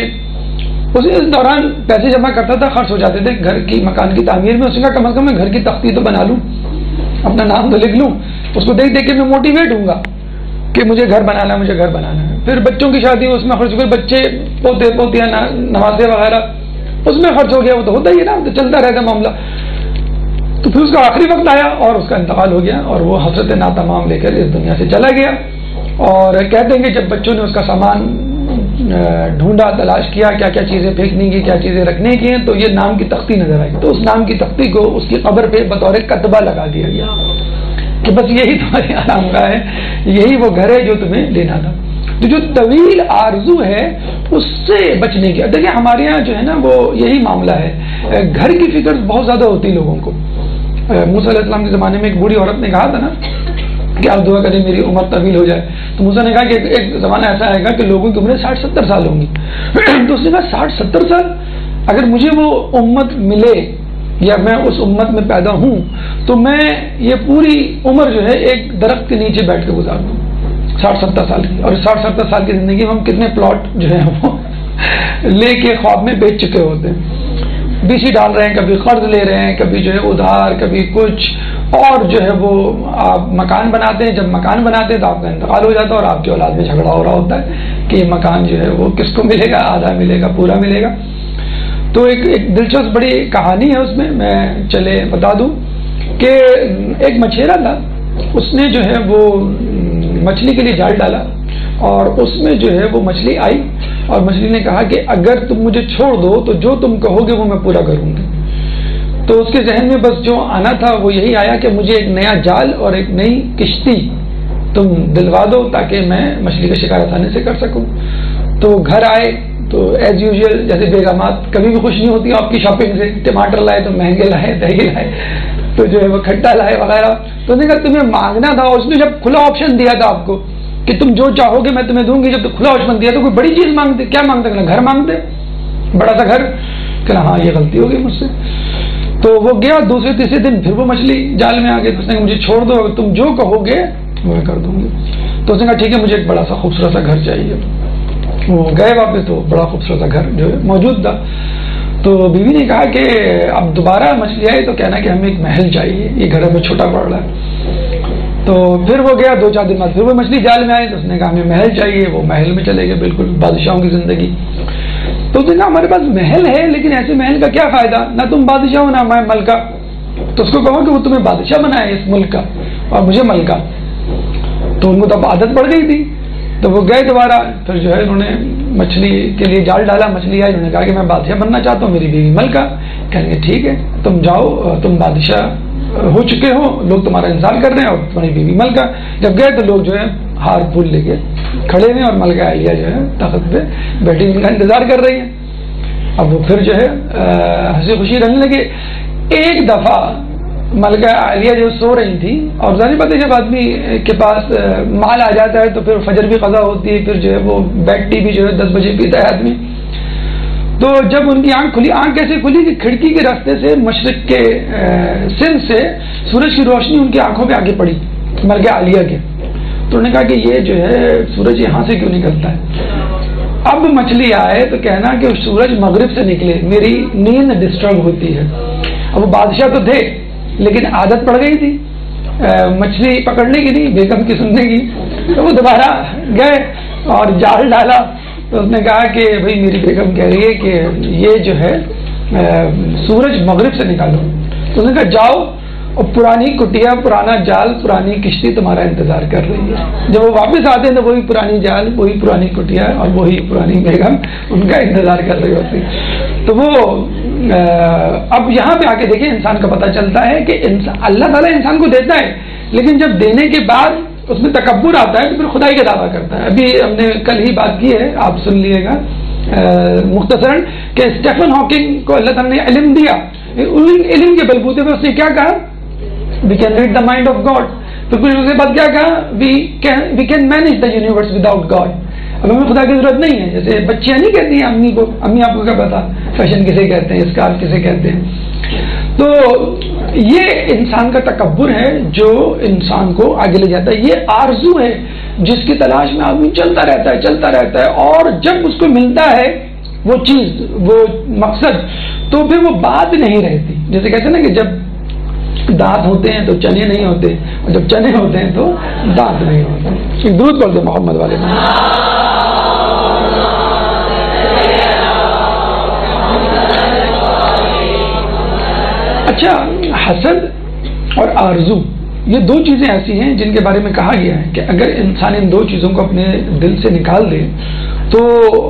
اس دوران پیسے جمع کرتا تھا، خرچ ہو جاتے تھے گھر کی مکان کی تعمیر میں. اس نے کہا کم از کم میں گھر کی تختی تو بنا لوں، اپنا نام تو لکھ لوں. اس کو دیکھ دیکھ کے میں موٹیویٹ ہوں گا کہ مجھے گھر بنانا ہے، مجھے گھر بنانا ہے. پھر بچوں کی شادی اس میں خرچ ہو گئے، بچے پوتے پوتیاں نوازے وغیرہ اس میں خرچ ہو گیا. وہ تو ہوتا ہی ہے نا، تو چلتا رہتا معاملہ. تو پھر اس کا آخری وقت آیا اور اس کا انتقال ہو گیا اور وہ حسرت ناتمام لے کر اس دنیا سے چلا گیا. اور کہتے ہیں کہ جب بچوں نے اس کا سامان ڈھونڈا، تلاش کیا کیا کیا چیزیں پھینکنے کی کیا چیزیں رکھنے کی ہیں، تو یہ نام کی تختی نظر آئی. تو اس نام کی تختی کو اس کی قبر پہ بطور کتبہ لگا دیا گیا کہ بس یہی تمہاری آرام گاہ ہے، یہی وہ گھر ہے جو تمہیں لینا تھا. تو جو طویل آرزو ہے اس سے بچنے کی، دیکھیں ہمارے یہاں جو ہے نا وہ یہی معاملہ ہے. گھر کی فکر بہت زیادہ ہوتی لوگوں کو. موسیٰ علیہ السلام کے زمانے میں ایک بوڑھی عورت نے کہا تھا نا کہ آپ دعا کریں میری عمر طویل ہو جائے. تو موسیٰ نے کہا کہ ایک زمانہ ایسا آئے گا کہ لوگوں کی عمریں 60-70 سال ہوں گی. تو اس نے کہا 60-70 سال اگر مجھے وہ امت ملے یا میں اس امت میں پیدا ہوں تو میں یہ پوری عمر جو ہے ایک درخت کے نیچے بیٹھ کے گزار دوں 60-70 سال کی. اور 60-70 سال کی زندگی میں ہم کتنے پلاٹ جو ہے وہ لے کے خواب میں بیچ چکے ہوتے ہیں، بیسی ڈال رہے ہیں، کبھی قرض لے رہے ہیں، کبھی جو ہے ادھار، کبھی کچھ. اور جو ہے وہ آپ مکان بناتے ہیں، جب مکان بناتے ہیں تو آپ کا انتقال ہو جاتا ہے اور آپ کی اولاد میں جھگڑا ہو رہا ہوتا ہے کہ یہ مکان جو ہے وہ کس کو ملے گا، آدھا ملے گا، پورا ملے گا. تو ایک دلچسپ بڑی کہانی ہے اس میں چلے بتا دوں کہ ایک مچھیرا تھا، اس نے جو ہے وہ مچھلی کے لیے جال ڈالا اور اس میں جو ہے وہ مچھلی آئی اور مچھلی نے کہا کہ اگر تم مجھے چھوڑ دو تو جو تم کہو گے وہ میں پورا کروں گی. تو اس کے ذہن میں بس جو آنا تھا وہ یہی آیا کہ مجھے ایک نیا جال اور ایک نئی کشتی تم دلوا دو تاکہ میں مچھلی کا شکار آسانی سے کر سکوں. تو گھر آئے تو ایز یوزول جیسے بیگمات کبھی بھی خوش نہیں ہوتی آپ کی شاپنگ سے، ٹماٹر لائے تو مہنگے لائے، دہی لائے تو جو ہے وہ کھٹا لائے وغیرہ. تو نے کہا تمہیں مانگنا تھا، اس نے جب کھلا آپشن دیا تھا آپ کو کہ تم جو چاہو گے میں تمہیں دوں گی، جب تو کھلا آپشن دیا تو کوئی بڑی چیز مانگتے، کیا مانگتے؟ گھر مانگتے، بڑا سا گھر. کہ ہاں یہ غلطی ہو گئی مجھ سے. تو وہ گیا دوسرے تیسرے دن پھر وہ مچھلی جال میں آ گئی. اس نے کہا مجھے چھوڑ دو، تم جو کہو گے وہ میں کر دوں گی. تو اس نے کہا ٹھیک ہے مجھے ایک بڑا سا خوبصورت سا گھر چاہیے. وہ گئے واپس تو بڑا خوبصورت سا گھر جو ہے موجود تھا. تو بیوی نے کہا کہ اب دوبارہ مچھلی آئی تو کہنا کہ ہمیں ایک محل چاہیے، یہ گھر ہمیں چھوٹا پڑ رہا ہے. تو پھر وہ گیا 2-4 دن بعد پھر وہ مچھلی جال میں آئی تو اس نے کہا ہمیں محل چاہیے. وہ محل میں چلے گئے، بالکل بادشاہوں کی زندگی. تو اس نے کہا ہمارے پاس محل ہے لیکن ایسے محل کا کیا فائدہ، نہ تم بادشاہ ہو نہ میں ملکہ. تو اس کو کہو کہ وہ تمہیں بادشاہ بنائے اس ملک کا اور مجھے ملکہ. تو ان کو تو عادت پڑ گئی تھی. تو وہ گئے دوبارہ، پھر جو ہے انہوں نے مچھلی کے لیے جال ڈالا، مچھلی آئی. انہوں نے کہا کہ میں بادشاہ بننا چاہتا ہوں، میری بیوی ملکہ. کہیں گے ٹھیک ہے تم جاؤ، تم بادشاہ ہو چکے ہو، لوگ تمہارا انتظار کر رہے ہیں اور تمہاری بیوی ملکہ. جب گئے تو لوگ جو ہے ہار پھول لے کے کھڑے ہوئے اور ملکہ عالیہ جو ہے تخت پہ بیٹھی ان کا انتظار کر رہی ہیں. اب وہ پھر جو ہے ہنسی خوشی رہنے لگے. ایک دفعہ ملکہ عالیہ جو سو رہی تھی، اور ظاہر بات ہے جب آدمی کے پاس مال آ جاتا ہے تو پھر فجر بھی قضا ہوتی ہے، پھر جو ہے وہ بیڈ ٹی بھی جو ہے 10 بجے پیتا ہے آدمی. تو جب ان کی آنکھ کھلی، آنکھ کیسے کھلی کہ کھڑکی کے راستے سے مشرق کے سمت سے سورج کی روشنی ان کی آنکھوں پہ آگے پڑی ملکہ عالیہ کے. تو انہوں نے کہا کہ یہ جو ہے سورج یہاں سے کیوں نکلتا ہے. اب مچھلی آئے تو کہنا کہ سورج مغرب سے نکلے، میری نیند ڈسٹرب ہوتی ہے. اب وہ بادشاہ تو تھے لیکن عادت پڑ گئی تھی. مچھلی پکڑنے کی نہیں، بیگم کی سننے کی. تو وہ دوبارہ گئے اور جال ڈالا. تو اس نے کہا کہ بھائی میری بیگم کہہ رہی ہے کہ یہ جو ہے سورج مغرب سے نکالو. تو اس نے کہا جاؤ، اور پرانی کٹیا، پرانا جال، پرانی کشتی تمہارا انتظار کر رہی ہے. جب وہ واپس آتے ہیں تو وہی پرانی جال، وہی پرانی کٹیا اور وہی پرانی بیگم ان کا انتظار کر رہی ہوتی. تو وہ اب یہاں پہ آ کے دیکھیں انسان کا پتہ چلتا ہے کہ اللہ تعالیٰ انسان کو دیتا ہے، لیکن جب دینے کے بعد اس میں تکبر آتا ہے تو پھر خدائی کا دعویٰ کرتا ہے. ابھی ہم نے کل ہی بات کی ہے، آپ سن لیے گا مختصراً، کہ اسٹیفن ہاکنگ کو اللہ تعالیٰ نے علم دیا. علم کے بلبوتے پہ اس نے کیا کہا؟ We can read the mind of God. تو پھر اس کے بعد کیا کہا؟ We can manage the universe without God. اب ہمیں خدا کی ضرورت نہیں ہے. جیسے بچیاں نہیں کہتی ہیں امی کو، امی آپ کو کیا پتا فیشن کسے کہتے ہیں، اسکارف کسے کہتے ہیں. تو یہ انسان کا تکبر ہے جو انسان کو آگے لے جاتا ہے. یہ آرزو ہے جس کی تلاش میں آدمی چلتا رہتا ہے اور جب اس کو ملتا ہے وہ چیز، وہ مقصد، تو پھر وہ بات نہیں رہتی. جیسے کہتے ہیں نا کہ جب دانت ہوتے ہیں تو چنے نہیں ہوتے، اور جب چنے ہوتے ہیں تو دانت نہیں ہوتے. درود پڑھ دو محمد والے میں. اچھا، حسد اور آرزو یہ دو چیزیں ایسی ہیں جن کے بارے میں کہا گیا ہے کہ اگر انسان ان دو چیزوں کو اپنے دل سے نکال دے تو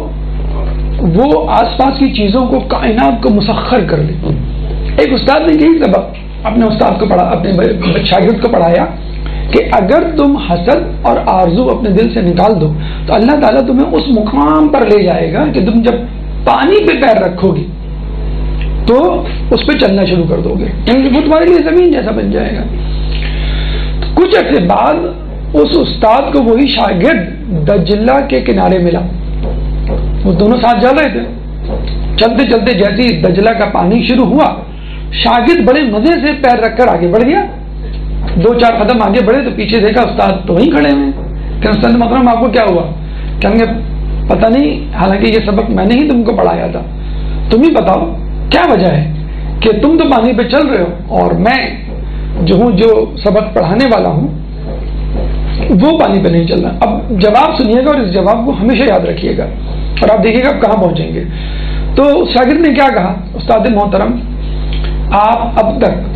وہ آس پاس کی چیزوں کو، کائنات کو مسخر کر لے. ایک استاد نے یہی سبق اپنے استاد کو پڑھا، اپنے شاگرد کو پڑھایا کہ اگر تم حسد اور آرزو اپنے دل سے نکال دو تو اللہ تعالیٰ تمہیں اس مقام پر لے جائے گا کہ تم جب پانی پہ پیر رکھو گے تو اس پہ چلنا شروع کر دو گے، کیونکہ وہ تمہارے لیے زمین جیسا بن جائے گا. کچھ عرصے بعد اس استاد کو وہی شاگرد دجلہ کے کنارے ملا. وہ دونوں ساتھ چل رہے تھے. چلتے چلتے جیسے ہی دجلہ کا پانی شروع ہوا، شاگرد بڑے مزے سے پیر رکھ کر آگے بڑھ گیا. 2-4 قدم آگے بڑھے تو پیچھے دیکھا استاد تو وہیں کھڑے ہوئے. کہ استاد محترم آپ کو کیا ہوا؟ کہیں گے پتہ نہیں، حالانکہ یہ سبق میں نے ہی تم کو پڑھایا تھا، تم ہی بتاؤ کیا وجہ ہے کہ تم تو پانی پہ چل رہے ہو اور میں جو ہوں، جو سبق پڑھانے والا ہوں، وہ پانی پہ نہیں چل رہا. اب جواب سنیے گا اور اس جواب کو ہمیشہ یاد رکھیے گا اور آپ دیکھیے گا آپ کہاں پہنچیں گے. تو شاگرد نے کیا کہا؟ استاد محترم، آپ اب تک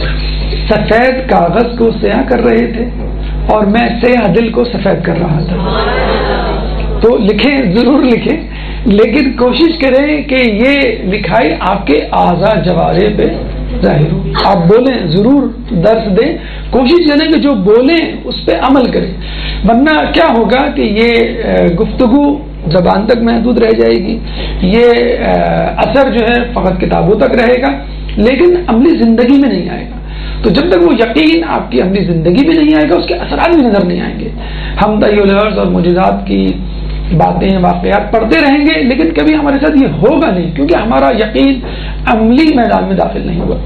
سفید کاغذ کو سیاہ کر رہے تھے اور میں سیاہ دل کو سفید کر رہا تھا. تو لکھیں، ضرور لکھیں، لیکن کوشش کریں کہ یہ لکھائی آپ کے اعضاء جوارح پہ ظاہر ہو. آپ بولیں، ضرور درس دیں، کوشش کریں کہ جو بولیں اس پہ عمل کریں، ورنہ کیا ہوگا کہ یہ گفتگو زبان تک محدود رہ جائے گی، یہ اثر جو ہے فقط کتابوں تک رہے گا لیکن عملی زندگی میں نہیں آئے گا. تو جب تک وہ یقین آپ کی عملی زندگی میں نہیں آئے گا، اس کے اثرات بھی نظر نہیں آئیں گے. ہم تحیلات اور معجزات کی باتیں، واقعات پڑھتے رہیں گے لیکن کبھی ہمارے ساتھ یہ ہوگا نہیں، کیونکہ ہمارا یقین عملی میدان میں داخل نہیں ہوا.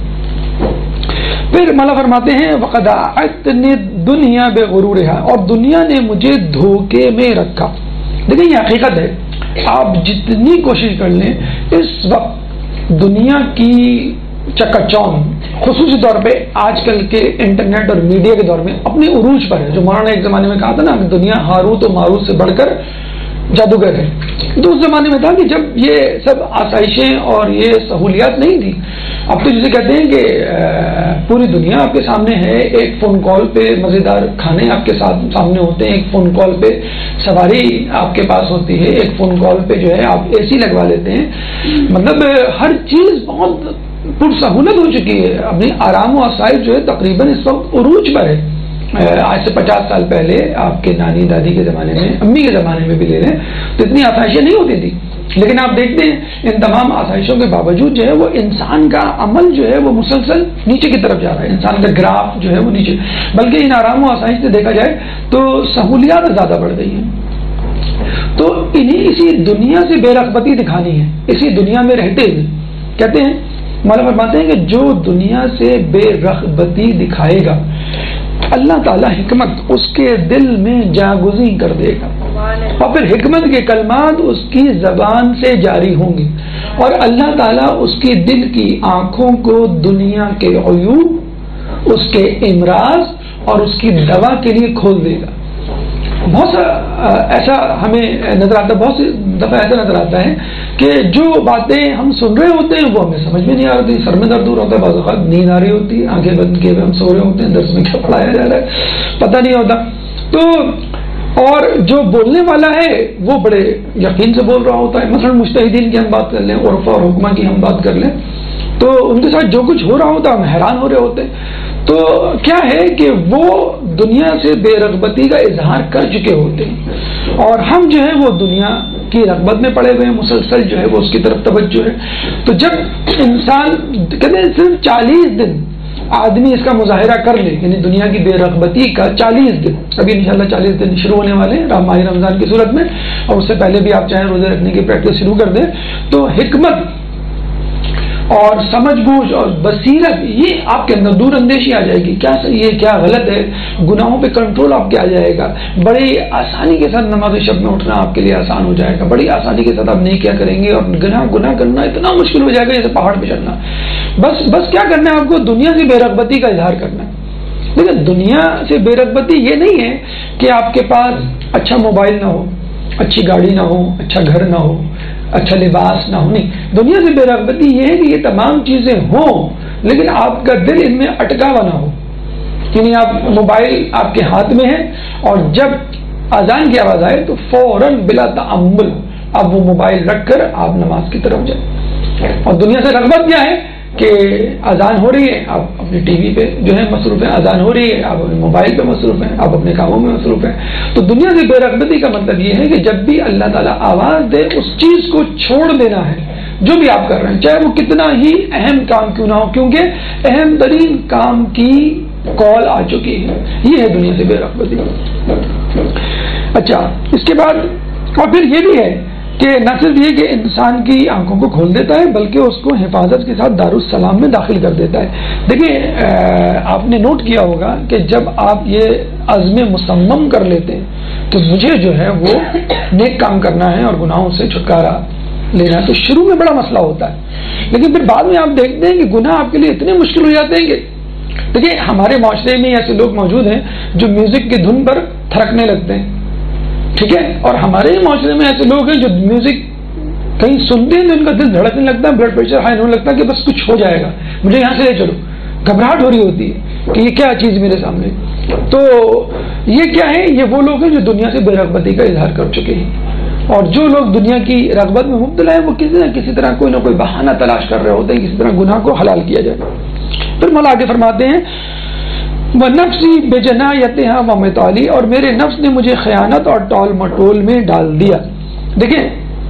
پھر مولا فرماتے ہیں وَقَدْ أَعَدْتَنِي الدُّنْيَا بِغُرُورِهَا، اور دنیا نے مجھے دھوکے میں رکھا. دیکھیں یہ حقیقت ہے، آپ جتنی کوشش کر لیں اس وقت دنیا کی چکا چوند خصوصی طور پہ آج کل کے انٹرنیٹ اور میڈیا کے دور میں اپنے عروج پر ہے. جو مولانا ایک زمانے میں کہا تھا نا کہ دنیا ہاروت و ماروت سے بڑھ کر جادوگر ہے، تو اس زمانے میں تھا کہ جب یہ سب آسائشیں اور یہ سہولیات نہیں تھی. اب تو جسے کہتے ہیں کہ پوری دنیا آپ کے سامنے ہے، ایک فون کال پہ مزیدار کھانے آپ کے سامنے ہوتے ہیں، ایک فون کال پہ سواری آپ کے پاس ہوتی ہے، ایک فون کال پہ جو ہے آپ اے سی لگوا لیتے ہیں. مطلب ہر چیز بہت پرسہولت ہو چکی ہے. اپنی آرام و آسائش جو ہے تقریباً اس وقت عروج پر ہے. آج سے 50 سال پہلے آپ کے نانی دادی کے زمانے میں، امی کے زمانے میں بھی لے لیں تو اتنی آسائشیں نہیں ہوتی تھی. لیکن آپ دیکھتے ہیں ان تمام آسائشوں کے باوجود جو ہے وہ انسان کا عمل جو ہے وہ مسلسل نیچے کی طرف جا رہا ہے. انسان کا گراف جو ہے وہ نیچے، بلکہ ان آرام و آسائش سے دیکھا جائے تو سہولیات زیادہ بڑھ گئی ہیں. تو اسی دنیا سے بے رغبتی دکھانی ہے. اسی دنیا میں رہتے ہوئے کہتے ہیں، مولانا فرماتے ہیں کہ جو دنیا سے بے رغبتی دکھائے گا اللہ تعالیٰ حکمت اس کے دل میں جاگزین کر دے گا، اور پھر حکمت کے کلمات اس کی زبان سے جاری ہوں گے، اور اللہ تعالیٰ اس کی دل کی آنکھوں کو دنیا کے عیوب، اس کے امراض اور اس کی دوا کے لیے کھول دے گا. بہت سا ایسا ہمیں نظر آتا ہے، بہت سی دفعہ ایسا نظر آتا ہے کہ جو باتیں ہم سن رہے ہوتے ہیں وہ ہمیں سمجھ میں نہیں آ رہی، سر میں درد ہو رہا ہوتا ہے، بعض اوقات نیند آ رہی ہوتی ہے، آنکھیں بند کیے ہوئے ہم سو رہے ہوتے ہیں، درس میں کیا پڑھایا جا رہا ہے پتہ نہیں ہوتا. تو اور جو بولنے والا ہے وہ بڑے یقین سے بول رہا ہوتا ہے. مثلا مجتہدین کی ہم بات کر لیں، عرف اور حکمہ کی ہم بات کر لیں، تو ان کے ساتھ جو کچھ ہو رہا ہوتا ہے ہم حیران ہو رہے ہوتے ہیں. تو کیا ہے کہ وہ دنیا سے بے رغبتی کا اظہار کر چکے ہوتے ہیں، اور ہم جو ہے وہ دنیا کی رغبت میں پڑے ہوئے ہیں، مسلسل جو ہے وہ اس کی طرف توجہ ہے. تو جب انسان کہتے ہیں صرف 40 دن آدمی اس کا مظاہرہ کر لے، یعنی دنیا کی بے رغبتی کا 40 دن، ابھی انشاءاللہ 40 دن شروع ہونے والے ہیں ماہ رمضان کی صورت میں، اور اس سے پہلے بھی آپ چاہیں روزے رکھنے کی پریکٹس شروع کر دیں، تو حکمت اور سمجھ بوجھ اور بصیرت یہ آپ کے اندر دور اندیشی آ جائے گی، کیا صحیح ہے کیا غلط ہے، گناہوں پہ کنٹرول آپ کے آ جائے گا. بڑی آسانی کے ساتھ نماز شب میں اٹھنا آپ کے لیے آسان ہو جائے گا، بڑی آسانی کے ساتھ آپ نہیں کیا کریں گے، اور گناہ کرنا اتنا مشکل ہو جائے گا جیسے پہاڑ پہ چڑھنا. بس کیا کرنا ہے آپ کو؟ دنیا سے بے رغبتی کا اظہار کرنا ہے. لیکن دنیا سے بے رغبتی یہ نہیں ہے کہ آپ کے پاس اچھا موبائل نہ ہو، اچھی گاڑی نہ ہو، اچھا گھر نہ ہو، اچھا لباس نہ ہو. نہیں، دنیا سے بے رغبتی یہ ہے کہ یہ تمام چیزیں ہوں لیکن آپ کا دل ان میں اٹکا ہوا نہ ہو. یعنی آپ موبائل آپ کے ہاتھ میں ہے اور جب اذان کی آواز آئے تو فوراً بلا تعمل اب وہ موبائل رکھ کر آپ نماز کی طرف جائیں. اور دنیا سے رغبت کیا ہے کہ اذان ہو رہی ہے، آپ اپنی ٹی وی پہ جو ہے مصروف ہیں، اذان ہو رہی ہے آپ اپنے موبائل پہ مصروف ہیں، آپ اپنے کاموں میں مصروف ہیں. تو دنیا سے بے رغبتی کا مطلب یہ ہے کہ جب بھی اللہ تعالیٰ آواز دے اس چیز کو چھوڑ دینا ہے جو بھی آپ کر رہے ہیں، چاہے وہ کتنا ہی اہم کام کیوں نہ ہو، کیونکہ اہم ترین کام کی کال آ چکی ہے. یہ ہے دنیا سے بے رغبتی. اچھا، اس کے بعد اور پھر یہ بھی ہے کہ نہ صرف یہ کہ انسان کی آنکھوں کو کھول دیتا ہے بلکہ اس کو حفاظت کے ساتھ دارالسلام میں داخل کر دیتا ہے. دیکھیں، آپ نے نوٹ کیا ہوگا کہ جب آپ یہ عزم مصمم کر لیتے ہیں کہ مجھے جو ہے وہ نیک کام کرنا ہے اور گناہوں سے چھٹکارا لینا ہے، تو شروع میں بڑا مسئلہ ہوتا ہے، لیکن پھر بعد میں آپ دیکھتے ہیں کہ گناہ آپ کے لیے اتنے مشکل ہو جاتے ہیں کہ دیکھیں ہمارے معاشرے میں ایسے لوگ موجود ہیں جو میوزک کی دھن پر تھرکنے لگتے ہیں، ٹھیک ہے، اور ہمارے ہی معاشرے میں ایسے لوگ ہیں جو میوزک کہیں سنتے ہیں تو ان کا دل دھڑکنے لگتا ہے، بلڈ پریشر ہائی ہونے لگتا ہے کہ بس کچھ ہو جائے گا، مجھے یہاں سے لے چلو. گھبراہٹ ہو رہی ہوتی ہے کہ یہ کیا چیز میرے سامنے. تو یہ کیا ہے؟ یہ وہ لوگ ہیں جو دنیا سے بے رغبتی کا اظہار کر چکے ہیں، اور جو لوگ دنیا کی رغبت میں مبتلا ہیں وہ کسی نہ کسی طرح کوئی نہ کوئی بہانہ تلاش کر رہے ہوتے ہیں کسی طرح گناہ کو حلال کیا جائے. پھر مولا آگے فرماتے ہیں وَنَفْسِي بِجَنَایَتِهَا وَمِطَالِي، اور میرے نفس نے مجھے خیانت اور ٹول مٹول میں ڈال دیا. دیکھیں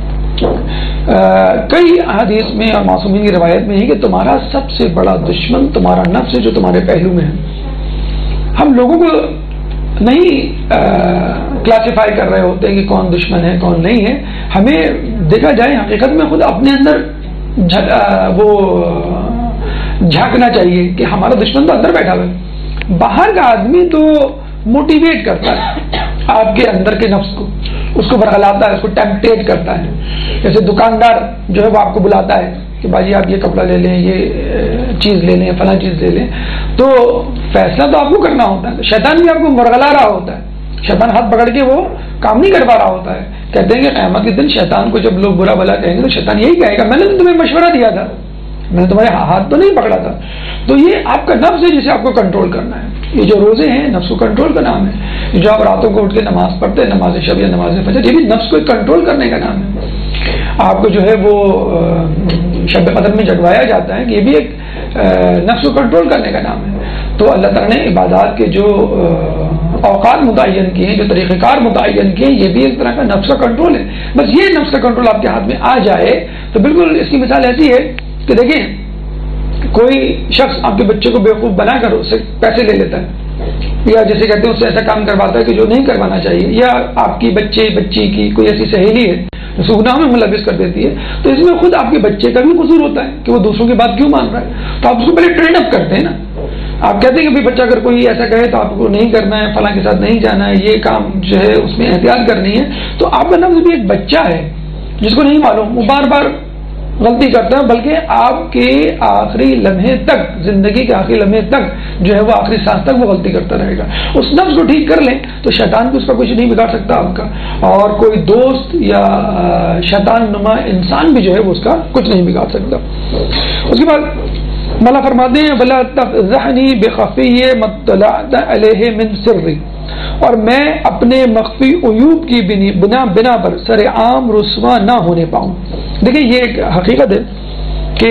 کئی احادیث میں اور معصومین کی روایت میں ہے کہ تمہارا سب سے بڑا دشمن تمہارا نفس ہے جو تمہارے پہلو میں ہے. ہم لوگوں کو نہیں کلاسیفائی کر رہے ہوتے ہیں کہ کون دشمن ہے کون نہیں ہے. ہمیں دیکھا جائے حقیقت میں خود اپنے اندر وہ جھانکنا چاہیے کہ ہمارا دشمن تو اندر بیٹھا ہوا ہے. باہر کا آدمی تو موٹیویٹ کرتا ہے آپ کے اندر کے نفس کو، اس کو برگلاتا ہے، اس کو ٹیمپٹیٹ کرتا ہے. جیسے دکاندار جو ہے وہ آپ کو بلاتا ہے کہ بھائی آپ یہ کپڑا لے لیں، یہ چیز لے لیں، فلاں چیز لے لیں، تو فیصلہ تو آپ کو کرنا ہوتا ہے. شیطان بھی آپ کو مرغلا رہا ہوتا ہے، شیطان ہاتھ پکڑ کے وہ کام نہیں کر پا رہا ہوتا ہے. کہتے ہیں کہ قیامت کے دن شیطان کو جب لوگ برا بھلا کہیں گے تو شیطان یہی کہے گا میں نے تمہیں مشورہ دیا تھا، میں نے تمہارے ہاتھ تو نہیں پکڑا تھا. تو یہ آپ کا نفس ہے جسے آپ کو کنٹرول کرنا ہے. یہ جو روزے ہیں نفس کو کنٹرول کا نام ہے. جو آپ راتوں کو اٹھ کے نماز پڑھتے ہیں، نماز شب یا نماز فجر، یہ بھی نفس کو کنٹرول کرنے کا نام ہے. آپ کو جو ہے وہ شب قدر میں جگوایا جاتا ہے کہ یہ بھی ایک نفس کو کنٹرول کرنے کا نام ہے. تو اللہ تعالیٰ نے عبادات کے جو اوقات متعین کیے ہیں، جو طریقہ کار متعین کیے ہیں، یہ بھی ایک طرح کا نفس کا کنٹرول ہے. بس یہ نفس کا کنٹرول آپ کے ہاتھ میں آ جائے تو بالکل اس کی مثال ایسی ہے کہ دیکھیں کوئی شخص آپ کے بچے کو بیوقوف بنا کر اس سے پیسے لے لیتا ہے، یا جیسے کہتے ہیں اس سے ایسا کام کرواتا ہے کہ جو نہیں کروانا چاہیے، یا آپ کی بچی کی کوئی ایسی سہیلی ہے جو گناہ میں ملوث کر دیتی ہے، تو اس میں خود آپ کے بچے کا بھی قصور ہوتا ہے کہ وہ دوسروں کی بات کیوں مان رہا ہے. تو آپ اس کو پہلے ٹرین اپ کرتے ہیں نا. آپ کہتے ہیں کہ بچہ اگر کوئی ایسا کہے تو آپ کو نہیں کرنا ہے، فلاں کے ساتھ نہیں جانا ہے، یہ کام جو ہے اس میں احتیاط کرنی ہے. تو آپ کا نفس بھی ایک بچہ ہے جس کو نہیں معلوم، وہ بار بار غلطی کرتا ہے، بلکہ آپ کے آخری لمحے تک، زندگی کے آخری لمحے تک جو ہے وہ آخری سانس تک وہ غلطی کرتا رہے گا. اس نفس کو ٹھیک کر لیں تو شیطان کو اس کا کچھ نہیں بگاڑ سکتا آپ کا، اور کوئی دوست یا شیطان نما انسان بھی جو ہے وہ اس کا کچھ نہیں بگاڑ سکتا. اس کے بعد مولا فرماتے ہیں وَلَا تَفْضَحْنِي بِخَفِيِّ مَا اطَّلَعْتَ عَلَيْهِ مِنْ سِرِّ، اور میں اپنے مخفی عیوب کی بنا پر سر عام رسوا نہ ہونے پاؤں. دیکھیں یہ ایک حقیقت ہے کہ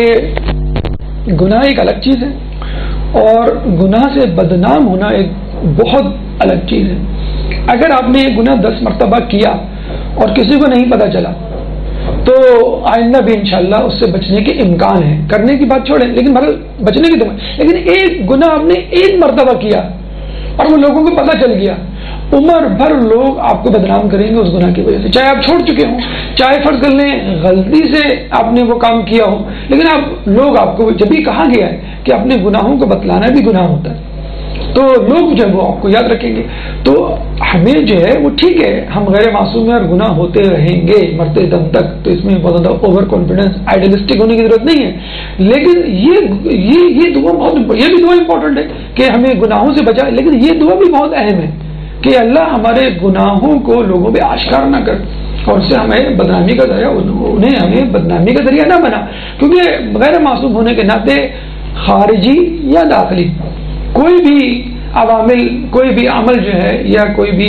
گناہ ایک الگ چیز ہے اور گناہ سے بدنام ہونا ایک بہت الگ چیز ہے. اگر آپ نے یہ گناہ 10 مرتبہ کیا اور کسی کو نہیں پتہ چلا تو آئندہ بھی انشاءاللہ اس سے بچنے کے امکان ہے. کرنے کی بات چھوڑیں، لیکن بچنے کی تو، لیکن ایک گناہ آپ نے ایک مرتبہ کیا اور وہ لوگوں کو پتہ چل گیا، عمر بھر لوگ آپ کو بدنام کریں گے اس گناہ کی وجہ سے. چاہے آپ چھوڑ چکے ہوں، چاہے فرض کر لیں غلطی سے آپ نے وہ کام کیا ہو، لیکن لوگ آپ کو جب بھی کہا گیا ہے کہ اپنے گناہوں کو بتلانا بھی گناہ ہوتا ہے تو لوگ جو ہے وہ آپ کو یاد رکھیں گے. تو ہمیں جو ہے وہ ٹھیک ہے، ہم غیر معصوم ہیں اور گناہ ہوتے رہیں گے مرتے دم تک، تو اس میں بہت زیادہ اوور کانفیڈنس آئیڈیلسٹک ہونے کی ضرورت نہیں ہے. لیکن یہ دعا بہت، یہ بھی دعا امپورٹنٹ ہے کہ ہمیں گناہوں سے بچائے، لیکن یہ دعا بھی بہت اہم ہے کہ اللہ ہمارے گناہوں کو لوگوں پہ آشکار نہ کر اور اس سے ہمیں بدنامی کا ذریعہ، انہیں ہمیں بدنامی کا ذریعہ نہ بنا. کیونکہ غیر معصوم ہونے کے ناطے خارجی یا داخلی کوئی بھی عوامل، کوئی بھی عمل جو ہے یا کوئی بھی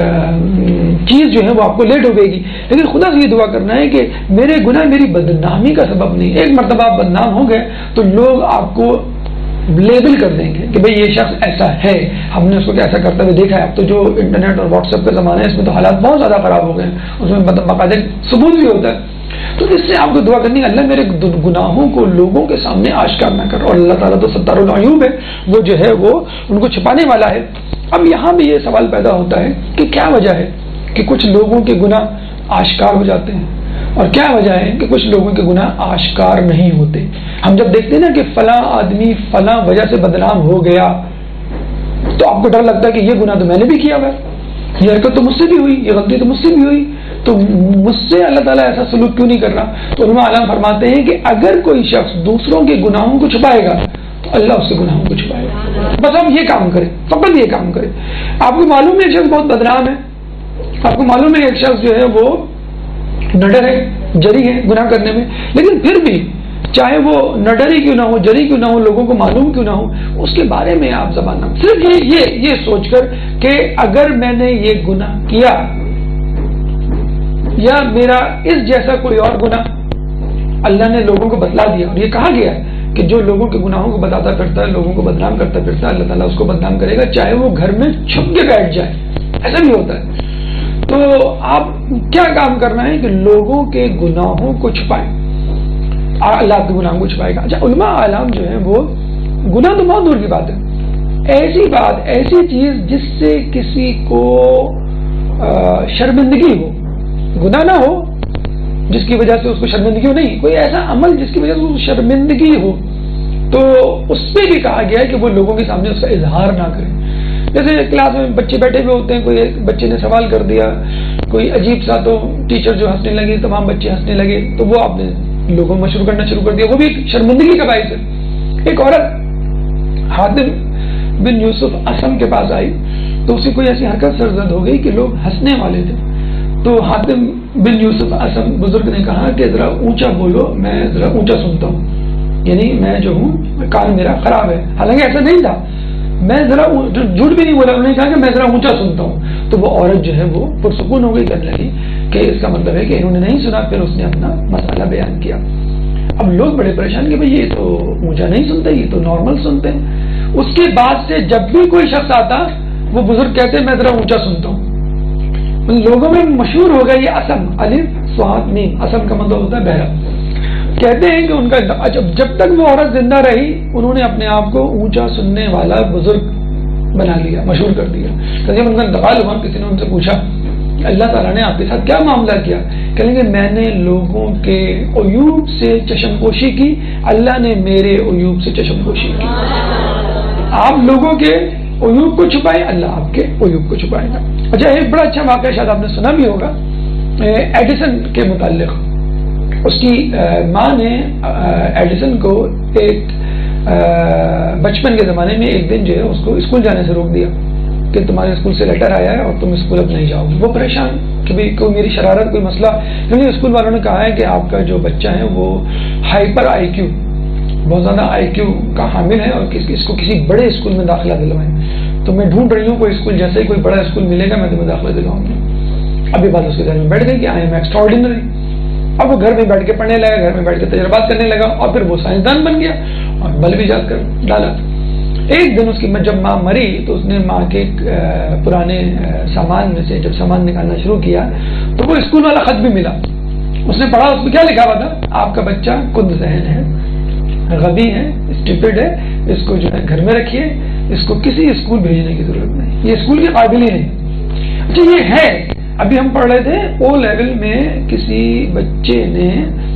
چیز جو ہے وہ آپ کو لیٹ ہو گئے گی، لیکن خدا سے یہ دعا کرنا ہے کہ میرے گناہ میری بدنامی کا سبب نہیں. ایک مرتبہ آپ بدنام ہو گئے تو لوگ آپ کو لیبل کر دیں گے کہ بھئی یہ شخص ایسا ہے، ہم نے اس کو ایسا کرتے ہوئے دیکھا ہے. اب تو جو انٹرنیٹ اور واٹس ایپ کا زمانہ ہے اس میں تو حالات بہت زیادہ خراب ہو گئے ہیں، اس میں باقاعدہ ثبوت بھی ہوتا ہے. تو اس سے آپ کو دعا کرنی ہے اللہ میرے گناہوں کو لوگوں کے سامنے آشکار نہ کر. اور اللہ تعالیٰ تو ستار العیوب ہے، وہ جو ہے وہ ان کو چھپانے والا ہے. اب یہاں بھی یہ سوال پیدا ہوتا ہے کہ کیا وجہ ہے کہ کچھ لوگوں کے گناہ آشکار ہو جاتے ہیں اور کیا وجہ ہے کہ کچھ لوگوں کے گناہ آشکار نہیں ہوتے. ہم جب دیکھتے ہیں نا کہ فلاں آدمی فلاں وجہ سے بدنام ہو گیا تو آپ کو ڈر لگتا ہے کہ یہ گناہ تو میں نے بھی کیا ہوا ہے، یہ حرکت تو مجھ سے بھی ہوئی، یہ غلطی تو مجھ سے بھی ہوئی، تو مجھ سے اللہ تعالیٰ ایسا سلوک کیوں نہیں کر رہا. تو علماء عالم فرماتے ہیں کہ اگر کوئی شخص دوسروں کے گناہوں کو چھپائے گا تو اللہ اس کے گناہوں کو چھپائے گا. بس آپ یہ کام کریں، فقط یہ کام کریں. آپ کو معلوم ہے ایک شخص بہت بدنام ہے، آپ کو معلوم ہے ایک شخص جو ہے وہ نڈر ہے، جری ہے گناہ کرنے میں، لیکن پھر بھی چاہے وہ نڈری کیوں نہ ہو، جری کیوں نہ ہو، لوگوں کو معلوم کیوں نہ ہو، اس کے بارے میں آپ زبان نہ، صرف یہ سوچ کر کہ اگر میں نے یہ گناہ کیا یا میرا اس جیسا کوئی اور گناہ اللہ نے لوگوں کو بتلا دیا، اور یہ کہا گیا ہے کہ جو لوگوں کے گناہوں کو بتاتا پھرتا ہے، لوگوں کو بدنام کرتا پھرتا ہے، اللہ تعالیٰ اس کو بدنام کرے گا، چاہے وہ گھر میں چھپ کے بیٹھ جائے. ایسا بھی ہوتا ہے. تو آپ کیا کام کرنا ہے کہ لوگوں کے گناہوں کو چھپائیں، اللہ آپ کے گناہوں کو چھپائے گا. اچھا علماء عالم جو ہے وہ گناہ تو بہت دور کی بات ہے، ایسی بات، ایسی چیز جس سے کسی کو شرمندگی ہو، گناہ نہ ہو جس کی وجہ سے اس کو شرمندگی ہو، نہیں، کوئی ایسا عمل جس کی وجہ سے اس کو شرمندگی ہو، تو اس پہ بھی کہا گیا ہے کہ وہ لوگوں کے سامنے اس کا اظہار نہ کرے. جیسے کلاس میں بچے بیٹھے ہوئے ہوتے ہیں، کوئی ایک بچے نے سوال کر دیا کوئی عجیب سا، تو ٹیچر جو ہنسنے لگے، تمام بچے ہنسنے لگے، تو وہ آپ نے لوگوں میں شروع کرنا شروع کر دیا، وہ بھی ایک شرمندگی کا باعث ہے. ایک عورت حاتم بن یوسف اسم کے پاس آئی تو اسے کوئی ایسی حرکت سرزد ہو گئی کہ لوگ ہنسنے والے تھے. تو حاتم بن یوسف اسم بزرگ نے کہا کہ ذرا اونچا بولو، میں ذرا اونچا سنتا ہوں، یعنی میں جو ہوں کان میرا خراب ہے. حالانکہ ایسا نہیں تھا، میں ذرا جھوٹ بھی نہیں بولا، انہوں نے کہا کہ میں ذرا اونچا سنتا ہوں. تو وہ عورت جو ہے وہ پرسکون ہو گئی، کہنے لگی کہ اس کا مطلب ہے کہ انہوں نے نہیں سنا. پھر اس نے اپنا مسئلہ بیان کیا. اب لوگ بڑے پریشان کہ بھئی یہ تو اونچا نہیں سنتے، یہ تو نارمل سنتے ہیں. اس کے بعد سے جب بھی کوئی شخص آتا وہ بزرگ کہتے میں ذرا اونچا سنتا ہوں. لوگوں میں مشہور ہو گیا یہ اسم، الف صاد میم، اسم کا مطلب ہوتا ہے بہرا. کہتے ہیں کہ ان کا جب تک وہ عورت زندہ رہی انہوں نے اپنے آپ کو اونچا سننے والا بزرگ بنا لیا، مشہور کر دیا. جب ان کا انتقال ہوا کسی نے ان سے پوچھا کہ اللہ تعالیٰ نے آپ کے ساتھ کیا معاملہ کیا؟ کہیں گے میں نے لوگوں کے عیوب سے چشم پوشی کی، اللہ نے میرے عیوب سے چشم پوشی کی. آپ لوگوں کے عیوب کو چھپائے، اللہ آپ کے عیوب کو چھپائے گا. اچھا ایک بڑا اچھا واقعہ شاید آپ نے سنا بھی ہوگا ایڈیسن کے متعلق. اس کی ماں نے ایڈیسن کو ایک بچپن کے زمانے میں ایک دن جو ہے اس کو اسکول جانے سے روک دیا کہ تمہارے اسکول سے لیٹر آیا ہے اور تم اسکول اب نہیں جاؤ گے. وہ پریشان کہ بھائی کوئی میری شرارت کوئی مسئلہ, کیونکہ اسکول والوں نے کہا ہے کہ آپ کا جو بچہ ہے وہ ہائپر آئی کیو, بہت زیادہ آئی کیو کا حامل ہے, اور اس کو کسی بڑے اسکول میں داخلہ دلوائیں. تو میں ڈھونڈ رہی ہوں کوئی اسکول, جیسے ہی کوئی بڑا اسکول ملے گا میں تمہیں داخلہ دلواؤں گی. ابھی بات اس کے ذہن میں بیٹھ گئی کہ آئی ایم ایکسٹراڈنری. اب وہ گھر میں بیٹھ کے پڑھنے لگا, گھر میں بیٹھ کے تجربات کرنے لگا, اور پھر وہ سائنسدان بن گیا اور بل بھی ایجاد کر ڈالا. ایک دن اس کی جب ماں مری تو اس نے ماں کے پرانے سامان میں سے جب سامان نکالنا شروع کیا تو وہ اسکول والا خط بھی ملا. اس نے پڑھا, اس میں کیا لکھا ہوا تھا, آپ کا بچہ کند ذہن ہے, غبی ہے, اسٹوپڈ ہے, اس کو جو ہے گھر میں رکھیے, اس کو کسی اسکول بھیجنے کی ضرورت نہیں, یہ اسکول کے قابل ہی نہیں. اچھا یہ ہے, ابھی ہم پڑھ رہے تھے او لیول میں کسی بچے نے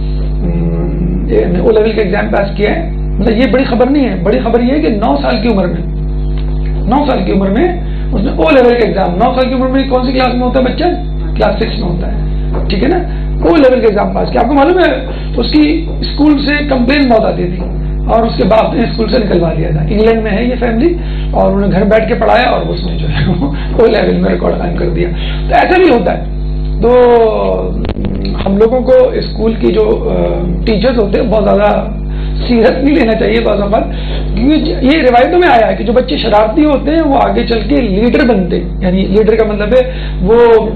او لیول کا ایگزام پاس کیا ہے. مطلب یہ بڑی خبر نہیں ہے, بڑی خبر یہ ہے کہ 9 سال کی عمر میں اس نے او لیول کا ایگزام, 9 سال کی عمر میں کون سی کلاس میں ہوتا ہے بچہ, کلاس 6 میں ہوتا ہے, ٹھیک ہے نا, او لیول کا ایگزام پاس کیا. آپ کو معلوم ہے اس کی اسکول سے کمپلین بہت آتی تھی اور اس کے باپ نے اسکول سے نکلوا دیا تھا. انگلینڈ میں ہے یہ فیملی, اور انہوں نے گھر بیٹھ کے پڑھایا اور اس نے جو ہے او لیول میں ریکارڈ قائم کر دیا. تو ایسا بھی ہوتا ہے. تو ہم لوگوں کو اسکول کی جو ٹیچرز ہوتے ہیں بہت زیادہ سیریس نہیں لینا چاہیے بعض اوقات, کیونکہ یہ روایتوں میں آیا ہے کہ جو بچے شرارتی ہوتے ہیں وہ آگے چل کے لیڈر بنتے ہیں. یعنی لیڈر کا مطلب ہے وہ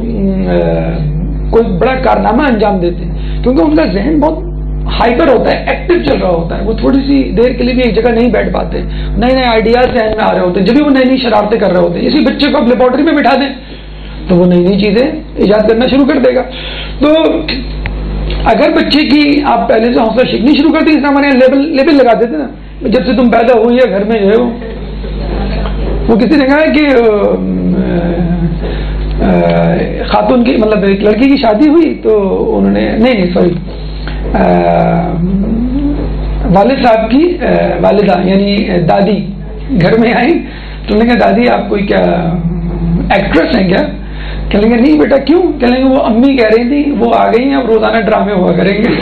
کوئی بڑا کارنامہ انجام دیتے ہیں, کیونکہ ان کا ذہن بہت ہائپر ہوتا ہے, ایکٹیو چل رہا ہوتا ہے. وہ تھوڑی سی دیر کے لیے بھی ایک جگہ نہیں بیٹھ پاتے, نئے نئے آئیڈیاز ذہن میں آ رہے ہوتے ہیں, جب بھی وہ نئی نئی شرارتیں کر رہے ہوتے ہیں. اسی بچے کو آپ لیبارٹری میں بٹھا دیں تو وہ نئی نئی چیزیں ایجاد کرنا شروع کر دے گا. تو اگر بچے کی آپ پہلے سے حوصلہ شکنی شروع کرتے ہیں, اس ہمارے یہاں لیبل لگا دیتے نا, جب سے تم پیدا ہوئی ہے گھر میں جو ہے وہ کسی نے کہا کہ خاتون کی مطلب ایک لڑکی کی شادی ہوئی تو انہوں نے نہیں سوری والد صاحب کی والدہ یعنی دادی گھر میں آئی تو انہوں نے کہا دادی آپ کوئی کیا ایکٹریس ہیں کیا؟ کہیں گے نہیں بیٹا کیوں؟ کہیں گے وہ امی کہہ رہی تھی وہ آ گئی ہیں اب روزانہ ڈرامے ہوا کریں گے.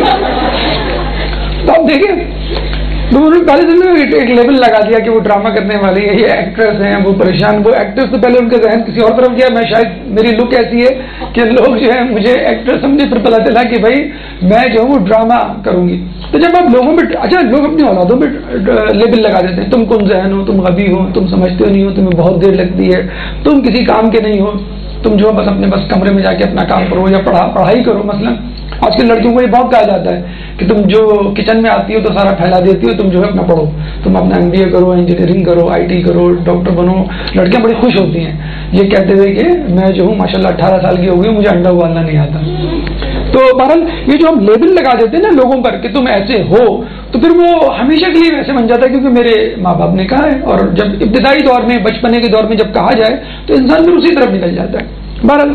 تو آپ دیکھیں تو انہوں نے پہلے دن ایک لیبل لگا دیا کہ وہ ڈرامہ کرنے والی ہے, یہ ایکٹریس ہیں, وہ پریشان. وہ ایکٹریس تو پہلے ان کے ذہن کسی اور طرف گیا, میں شاید میری لک ایسی ہے کہ لوگ جو ہے مجھے ایکٹریس سمجھے, پھر پتا چلا کہ بھائی میں جو ہوں وہ ڈرامہ کروں گی. تو جب آپ لوگوں میں اچھا لوگ اپنی اولادوں میں لیبل لگا دیتے ہیں, تم کن ذہن ہو, تم غبی ہو, تم سمجھتے نہیں ہو, تمہیں بہت دیر لگتی ہے, تم کسی کام کے نہیں ہو, تم جو بس اپنے بس کمرے میں جا کے اپنا کام کرو یا پڑھائی کرو. مثلا آج کل لڑکیوں کو یہ بہت کہا جاتا ہے کہ تم جو کچن میں آتی ہو تو سارا پھیلا دیتی ہو, تم جو ہے اپنا پڑھو, تم اپنا MBA کرو, انجینئرنگ کرو, IT کرو, ڈاکٹر بنو. لڑکیاں بڑی خوش ہوتی ہیں یہ کہتے ہوئے کہ میں جو ہوں ماشاءاللہ 18 سال کی ہو گئی, مجھے انڈا ابالنا نہیں آتا. تو بہرحال یہ جو ہم لیبل لگا دیتے ہیں نا لوگوں پر کہ تم ایسے ہو, تو پھر وہ ہمیشہ کے لیے ویسے بن جاتا ہے کیونکہ میرے ماں باپ نے کہا ہے. اور جب ابتدائی دور میں بچپنے کے دور میں جب کہا جائے تو انسان پھر اسی طرف نکل جاتا ہے. بہرحال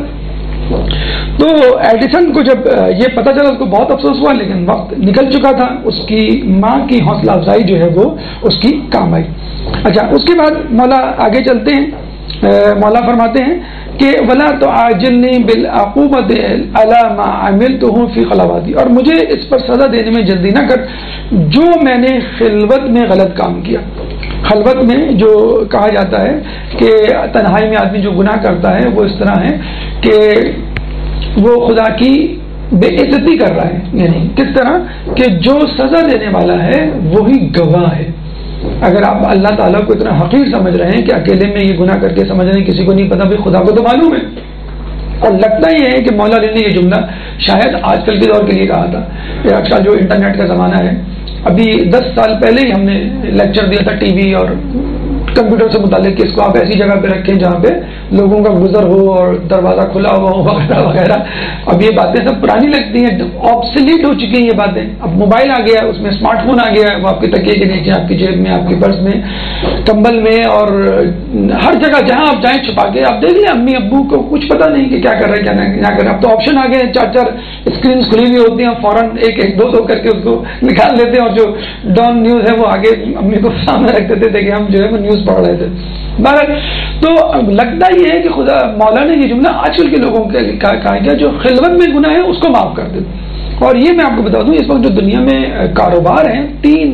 تو ایڈیسن کو جب یہ پتہ چلا اس کو بہت افسوس ہوا, لیکن وقت نکل چکا تھا. اس کی ماں کی حوصلہ افزائی جو ہے وہ اس کی کام آئی. اچھا اس کے بعد مولا آگے چلتے ہیں. مولا فرماتے ہیں کہ ولا تعاجلنی بالعقوبۃ علی ما عملته فی خلواتی, اور مجھے اس پر سزا دینے میں جلدی نہ کر جو میں نے خلوت میں غلط کام کیا. خلوت میں جو کہا جاتا ہے کہ تنہائی میں آدمی جو گناہ کرتا ہے وہ اس طرح ہے کہ وہ خدا کی بے عزتی کر رہا ہے. یعنی کس طرح کہ جو سزا دینے والا ہے وہی گواہ ہے. اگر آپ اللہ تعالیٰ کو اتنا حقیر سمجھ رہے ہیں کہ اکیلے میں یہ گناہ کر کے سمجھ رہے ہیں کسی کو نہیں پتا, بھی خدا کو تو معلوم ہے. اور لگتا ہی ہے کہ مولا علی نے یہ جملہ شاید آج کل کے دور کے لیے کہا تھا. آج کل جو انٹرنیٹ کا زمانہ ہے, ابھی 10 سال پہلے ہی ہم نے لیکچر دیا تھا ٹی وی اور کمپیوٹر سے متعلق کہ اس کو آپ ایسی جگہ پہ رکھیں جہاں پہ لوگوں کا گزر ہو اور دروازہ کھلا ہوا ہو وغیرہ وغیرہ. اب یہ باتیں سب پرانی لگتی ہیں, آبسلیٹ ہو چکی ہیں یہ باتیں. اب موبائل آ گیا ہے, اس میں اسمارٹ فون آ گیا ہے, وہ آپ کے تکیے کے نیچے, آپ کی جیب میں, آپ کے پرس میں, کمبل میں, اور ہر جگہ جہاں آپ جائیں چھپا کے آپ دیکھ لیں. امی ابو کو کچھ پتا نہیں کہ کیا کر رہے ہیں کیا نہیں کر رہے. اب تو آپشن آ گئے ہیں, 4 اسکرین کھلی ہوئی ہوتی ہیں, فوراً 1 2 کر کے اس کو نکال لیتے ہیں, اور جو ڈان نیوز ہے وہ آگے امی کو سامنے رکھ دیتے تھے کہ ہم جو ہے وہ نیوز پڑھ رہے تھے. تو لگتا یہ ہے کہ خدا مولا نے یہ جملہ آج کل کے لوگوں کے کہا گیا جو خلوت میں گناہ ہے اس کو معاف کر دے. اور یہ میں آپ کو بتا دوں اس وقت جو دنیا میں کاروبار ہیں،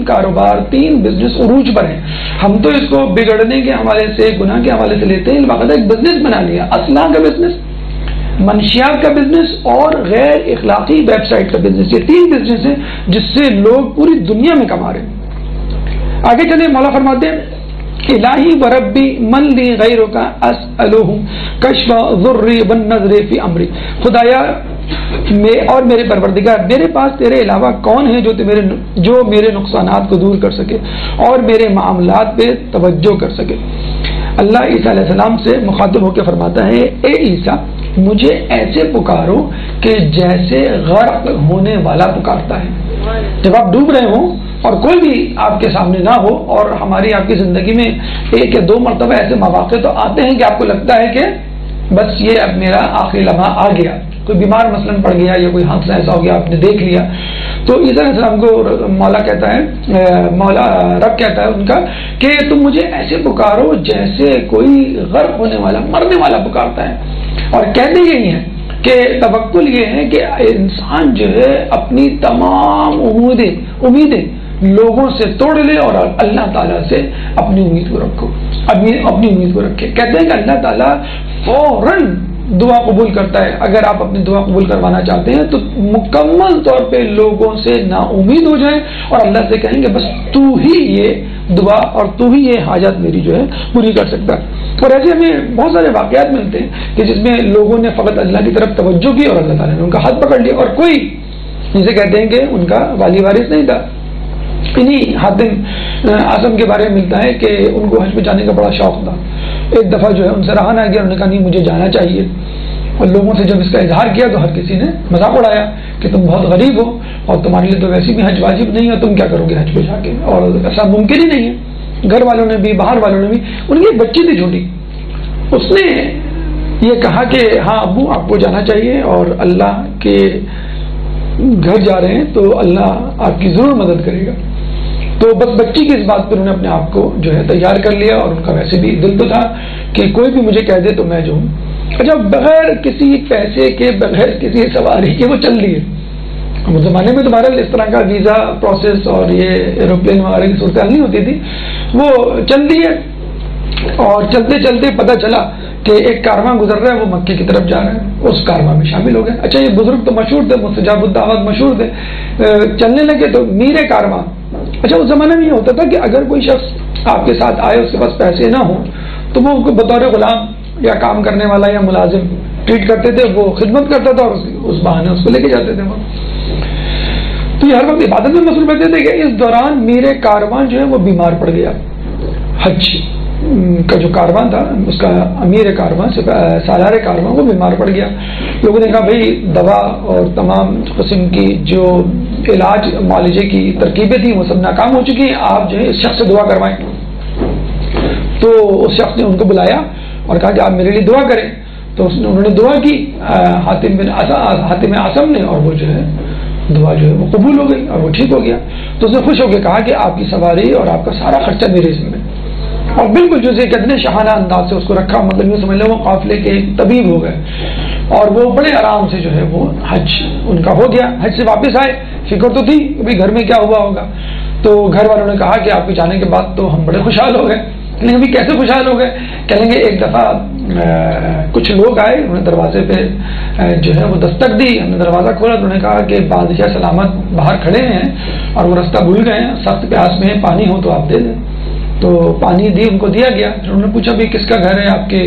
3 بزنس عروج پر ہیں. ہم تو اس کو بگڑنے کے حوالے سے، گناہ کے حوالے سے لیتے ہیں، باقاعدہ ایک بزنس بنا لیا. اسلحہ کا بزنس، منشیات کا بزنس اور غیر اخلاقی ویب سائٹ کا بزنس. یہ 3 بزنس ہیں جس سے لوگ پوری دنیا میں کما رہے ہیں. آگے چلے مولا فرماتے ہیں الہی و ربی من لی غیرک اسألہ کشف ضری والنظر فی امری. خدایا اور میرے پروردگار، میرے پاس تیرے علاوہ کون ہے جو میرے نقصانات کو دور کر سکے اور میرے معاملات پہ توجہ کر سکے. اللہ عیسیٰ علیہ السلام سے مخاطب ہو کے فرماتا ہے اے عیسیٰ مجھے ایسے پکارو کہ جیسے غرق ہونے والا پکارتا ہے. جب آپ ڈوب رہے ہوں اور کوئی بھی آپ کے سامنے نہ ہو، اور ہماری آپ کی زندگی میں 1 یا 2 مرتبہ ایسے مواقع تو آتے ہیں کہ آپ کو لگتا ہے کہ بس یہ اب میرا آخری لمحہ آ گیا، کوئی بیمار مثلاً پڑ گیا یا کوئی حادثہ ایسا ہو گیا آپ نے دیکھ لیا. تو عیسیٰ علیہ السلام کو مولا کہتا ہے، مولا رب کہتا ہے ان کا کہ تم مجھے ایسے پکارو جیسے کوئی غرق ہونے والا، مرنے والا پکارتا ہے. اور کہتے یہی ہیں کہ توکل یہ ہے کہ انسان جو ہے اپنی تمام امیدیں لوگوں سے توڑ لے اور اللہ تعالیٰ سے اپنی امید کو رکھو، اپنی امید کو رکھے. کہتے ہیں کہ اللہ تعالیٰ فوراً دعا قبول کرتا ہے. اگر آپ اپنی دعا قبول کروانا چاہتے ہیں تو مکمل طور پہ لوگوں سے نا امید ہو جائیں اور اللہ سے کہیں گے بس تو ہی یہ دعا اور تو ہی یہ حاجت میری جو ہے پوری کر سکتا ہے. اور ایسے ہمیں بہت سارے واقعات ملتے ہیں کہ جس میں لوگوں نے فقط اللہ کی طرف توجہ کی اور اللہ تعالیٰ نے ان کا ہاتھ پکڑ لیا، اور کوئی جسے کہتے ہیں کہ ان کا والی وارث نہیں تھا. انہیں حاتم اعظم کے بارے میں ملتا ہے کہ ان کو حج پہ جانے کا بڑا شوق تھا. ایک دفعہ جو ہے ان سے رہا نہ گیا، انہوں نے کہا نہیں مجھے جانا چاہیے. اور لوگوں سے جب اس کا اظہار کیا تو ہر کسی نے مذاق اڑایا کہ تم بہت غریب ہو اور تمہارے لیے تو ویسے بھی حج واجب نہیں ہے، تم کیا کرو گے حج پہ جا کے، اور ایسا ممکن ہی نہیں ہے. گھر والوں نے بھی، باہر والوں نے بھی. ان کی ایک بچی تھی چھوٹی، اس نے یہ کہا کہ ہاں ابو آپ کو جانا چاہیے اور اللہ کے گھر جا رہے ہیں تو اللہ آپ کی ضرور مدد کرے گا. تو بس بچی کی اس بات پر انہوں نے اپنے آپ کو جو ہے تیار کر لیا، اور ان کا ویسے بھی دل تو تھا کہ کوئی بھی مجھے کہہ دے تو میں جو ہوں. اچھا بغیر کسی پیسے کے، بغیر کسی سواری کے وہ چل رہی ہے. اس زمانے میں تو بہرحال اس طرح کا ویزا پروسیس اور یہ ایروپلین وغیرہ کی صورتحال نہیں ہوتی تھی. وہ چل رہی ہے اور چلتے چلتے پتہ چلا کہ ایک کارواں گزر رہا ہے، وہ مکے کی طرف جا رہا ہے. اس کارواں میں شامل ہو گئے. اچھا یہ بزرگ تو مشہور تھے، مستجاب الدعوت مشہور تھے، چلنے لگے تو میر کارواں. اچھا اس زمانے میں یہ ہوتا تھا کہ اگر کوئی شخص آپ کے ساتھ آئے، اس کے پاس پیسے نہ ہوں تو وہ بطور غلام یا کام کرنے والا یا ملازم ٹریٹ کرتے تھے. وہ خدمت کرتا تھا اور اس بہانے اس کو لے کے جاتے تھے. وہ تو یہ ہر وقت عبادت میں مصروف رہتے تھے کہ اس دوران میر کارواں جو ہے وہ بیمار پڑ گیا. حج کا جو کارواں تھا اس کا امیر کارواں، سالار کارواں، وہ بیمار پڑ گیا. لوگوں نے کہا بھائی دوا اور تمام قسم کی جو علاج معالجے کی ترکیبیں تھیں وہ سب ناکام ہو چکی ہیں، آپ جو ہے اس شخص سے دعا کروائیں. تو اس شخص نے ان کو بلایا اور کہا کہ آپ میرے لیے دعا کریں. تو انہوں نے دعا کی حاتم اعظم نے، اور وہ جو ہے دعا جو ہے وہ قبول ہو گئی اور وہ ٹھیک ہو گیا. تو اس نے خوش ہو کے کہا کہ آپ کی سواری اور آپ کا سارا خرچہ میرے ذمہ ہے. اور بالکل جو کتنے شاہانہ انداز سے اس کو رکھا، مطلب یہ سمجھ لیں وہ قافلے کے ایک طبیب ہو گئے. اور وہ بڑے آرام سے جو ہے وہ حج ان کا ہو گیا. حج سے واپس آئے، فکر تو تھی کہ گھر میں کیا ہوا ہوگا. تو گھر والوں نے کہا کہ آپ کے جانے کے بعد تو ہم بڑے خوشحال ہو گئے. لیکن ابھی کیسے خوشحال ہو گئے؟ کہیں گے ایک دفعہ کچھ لوگ آئے، انہوں نے دروازے پہ جو ہے وہ دستک دی. ہم نے دروازہ کھولا تو انہوں نے کہا کہ بادشاہ سلامت باہر کھڑے ہیں اور وہ رستہ بھول گئے ہیں، سخت پیاس میں پانی ہو تو آپ دے دیں. تو پانی دی، ان کو دیا گیا. انہوں نے پوچھا بھی کس کا گھر ہے آپ کے،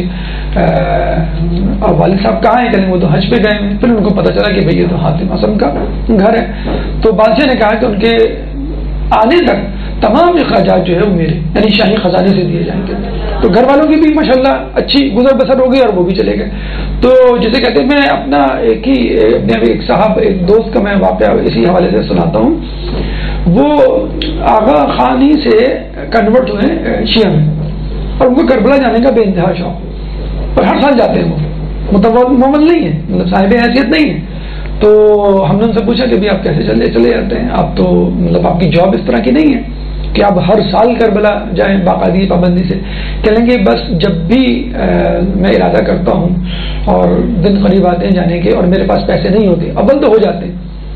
والد صاحب کہاں ہیں؟ کہیں وہ تو حج پہ گئے ہیں. پھر ان کو پتہ چلا کہ بھئی یہ تو حاتم اعظم کا گھر ہے. تو بادشاہ نے کہا کہ ان کے آنے تک تمام اخراجات جو ہے وہ میرے یعنی شاہی خزانے سے دیے جائیں گے. تو گھر والوں کی بھی ماشاءاللہ اچھی گزر بسر ہو گئی اور وہ بھی چلے گئے. تو جسے کہتے ہیں، میں اپنا ایک صاحب، ایک دوست کا میں واقعہ اسی حوالے سے سناتا ہوں. وہ آغا خانی سے کنورٹ ہوئے شیعہ میں، اور ان کو کربلا جانے کا بے انتہا شوق، اور ہر سال جاتے ہیں. وہ متمول نہیں ہے، مطلب صاحب حیثیت نہیں ہے. تو ہم نے ان سے پوچھا کہ بھی آپ کیسے چلے جاتے ہیں؟ آپ تو مطلب آپ کی جاب اس طرح کی نہیں ہے کہ آپ ہر سال کربلا جائیں باقاعدگی پابندی سے. کہیں گے بس جب بھی میں ارادہ کرتا ہوں اور دن قریب آتے ہیں جانے کے اور میرے پاس پیسے نہیں ہوتے، اول تو ہو جاتے ہیں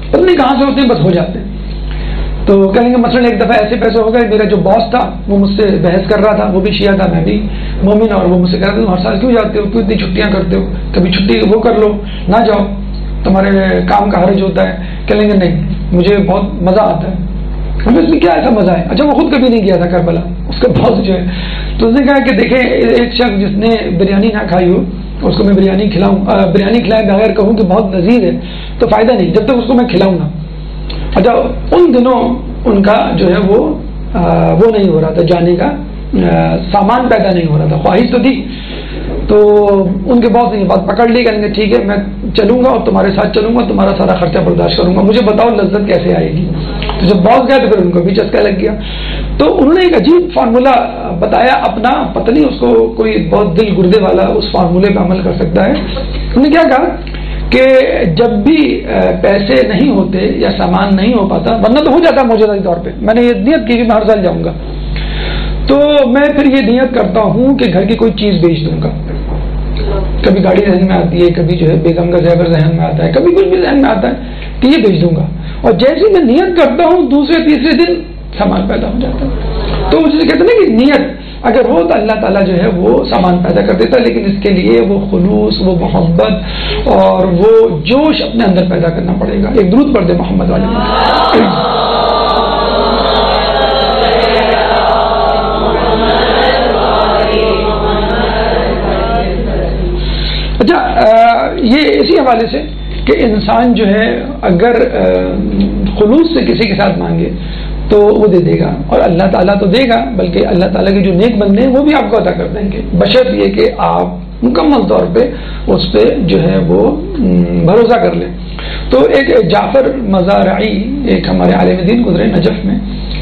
پتہ نہیں کہاں سے ہوتے ہیں، بس ہو جاتے ہیں. تو کہیں گے مثلاً ایک دفعہ ایسے پیسے ہو گئے، میرا جو باس تھا وہ مجھ سے بحث کر رہا تھا، وہ بھی شیعہ تھا میں بھی مومن، اور وہ مجھ سے کہہ رہا تھا تم ہر سال کیوں جاتے ہو، کیوں اتنی چھٹیاں کرتے ہو، کبھی چھٹی وہ کر لو، نہ جاؤ، تمہارے کام کا حرج ہوتا ہے. کہیں گے نہیں مجھے بہت مزہ آتا ہے. اس میں کیا ایسا مزہ ہے؟ اچھا وہ خود کبھی نہیں گیا تھا کربلا، اس کا باس جو ہے. تو اس نے کہا کہ دیکھیں ایک شخص جس نے بریانی نہ کھائی ہو اس کو میں بریانی کھلاؤں، بریانی کھلائے بغیر کہوں کہ بہت لذیذ ہے تو فائدہ نہیں جب تک اس کو میں کھلاؤں گا. اچھا ان دنوں ان کا جو ہے وہ نہیں ہو رہا تھا، جانے کا سامان پیدا نہیں ہو رہا تھا، خواہش تو تھی. تو ان کے باس نے یہ بات پکڑ لی، کہیں گے ٹھیک ہے میں چلوں گا اور تمہارے ساتھ چلوں گا، تمہارا سارا خرچہ برداشت کروں گا، مجھے بتاؤ لذت کیسے آئے گی. تو جب باس گیا تو پھر ان کو بھی چسکا لگ گیا. تو انہوں نے ایک عجیب فارمولہ بتایا اپنا، پتہ نہیں اس کو کوئی بہت دل گردے والا اس فارمولے پہ عمل کر سکتا ہے. انہوں نے کیا کہا کہ جب بھی پیسے نہیں ہوتے یا سامان نہیں ہو پاتا، ورنہ تو ہو جاتا موجودہ طور پہ، میں نے یہ نیت کی کہ میں ہر سال جاؤں گا، تو میں پھر یہ نیت کرتا ہوں کہ گھر کی کوئی چیز بیچ دوں گا. کبھی گاڑی ذہن میں آتی ہے، کبھی جو ہے بیگم کا زیور ذہن میں آتا ہے، کبھی کچھ بھی ذہن میں آتا ہے کہ یہ بیچ دوں گا. اور جیسے میں نیت کرتا ہوں دوسرے تیسرے دن سامان پیدا ہو جاتا ہے. تو مجھے کہتے ہیں نا کہ نیت اگر ہو تو اللہ تعالیٰ جو ہے وہ سامان پیدا کر دیتا ہے، لیکن اس کے لیے وہ خلوص، وہ محبت اور وہ جوش اپنے اندر پیدا کرنا پڑے گا. ایک درود پڑھ دے محمد والے. اچھا یہ اسی حوالے سے کہ انسان جو ہے اگر خلوص سے کسی کے ساتھ مانگے تو وہ دے دے گا، اور اللہ تعالیٰ تو دے گا بلکہ اللہ تعالیٰ کے جو نیک بندے ہیں وہ بھی آپ کو عطا کر دیں گے، بشرط یہ کہ آپ مکمل طور پہ اس پہ جو ہے وہ بھروسہ کر لیں. تو ایک جعفر مزارعی ایک ہمارے عالم دین گزرے نجف میں،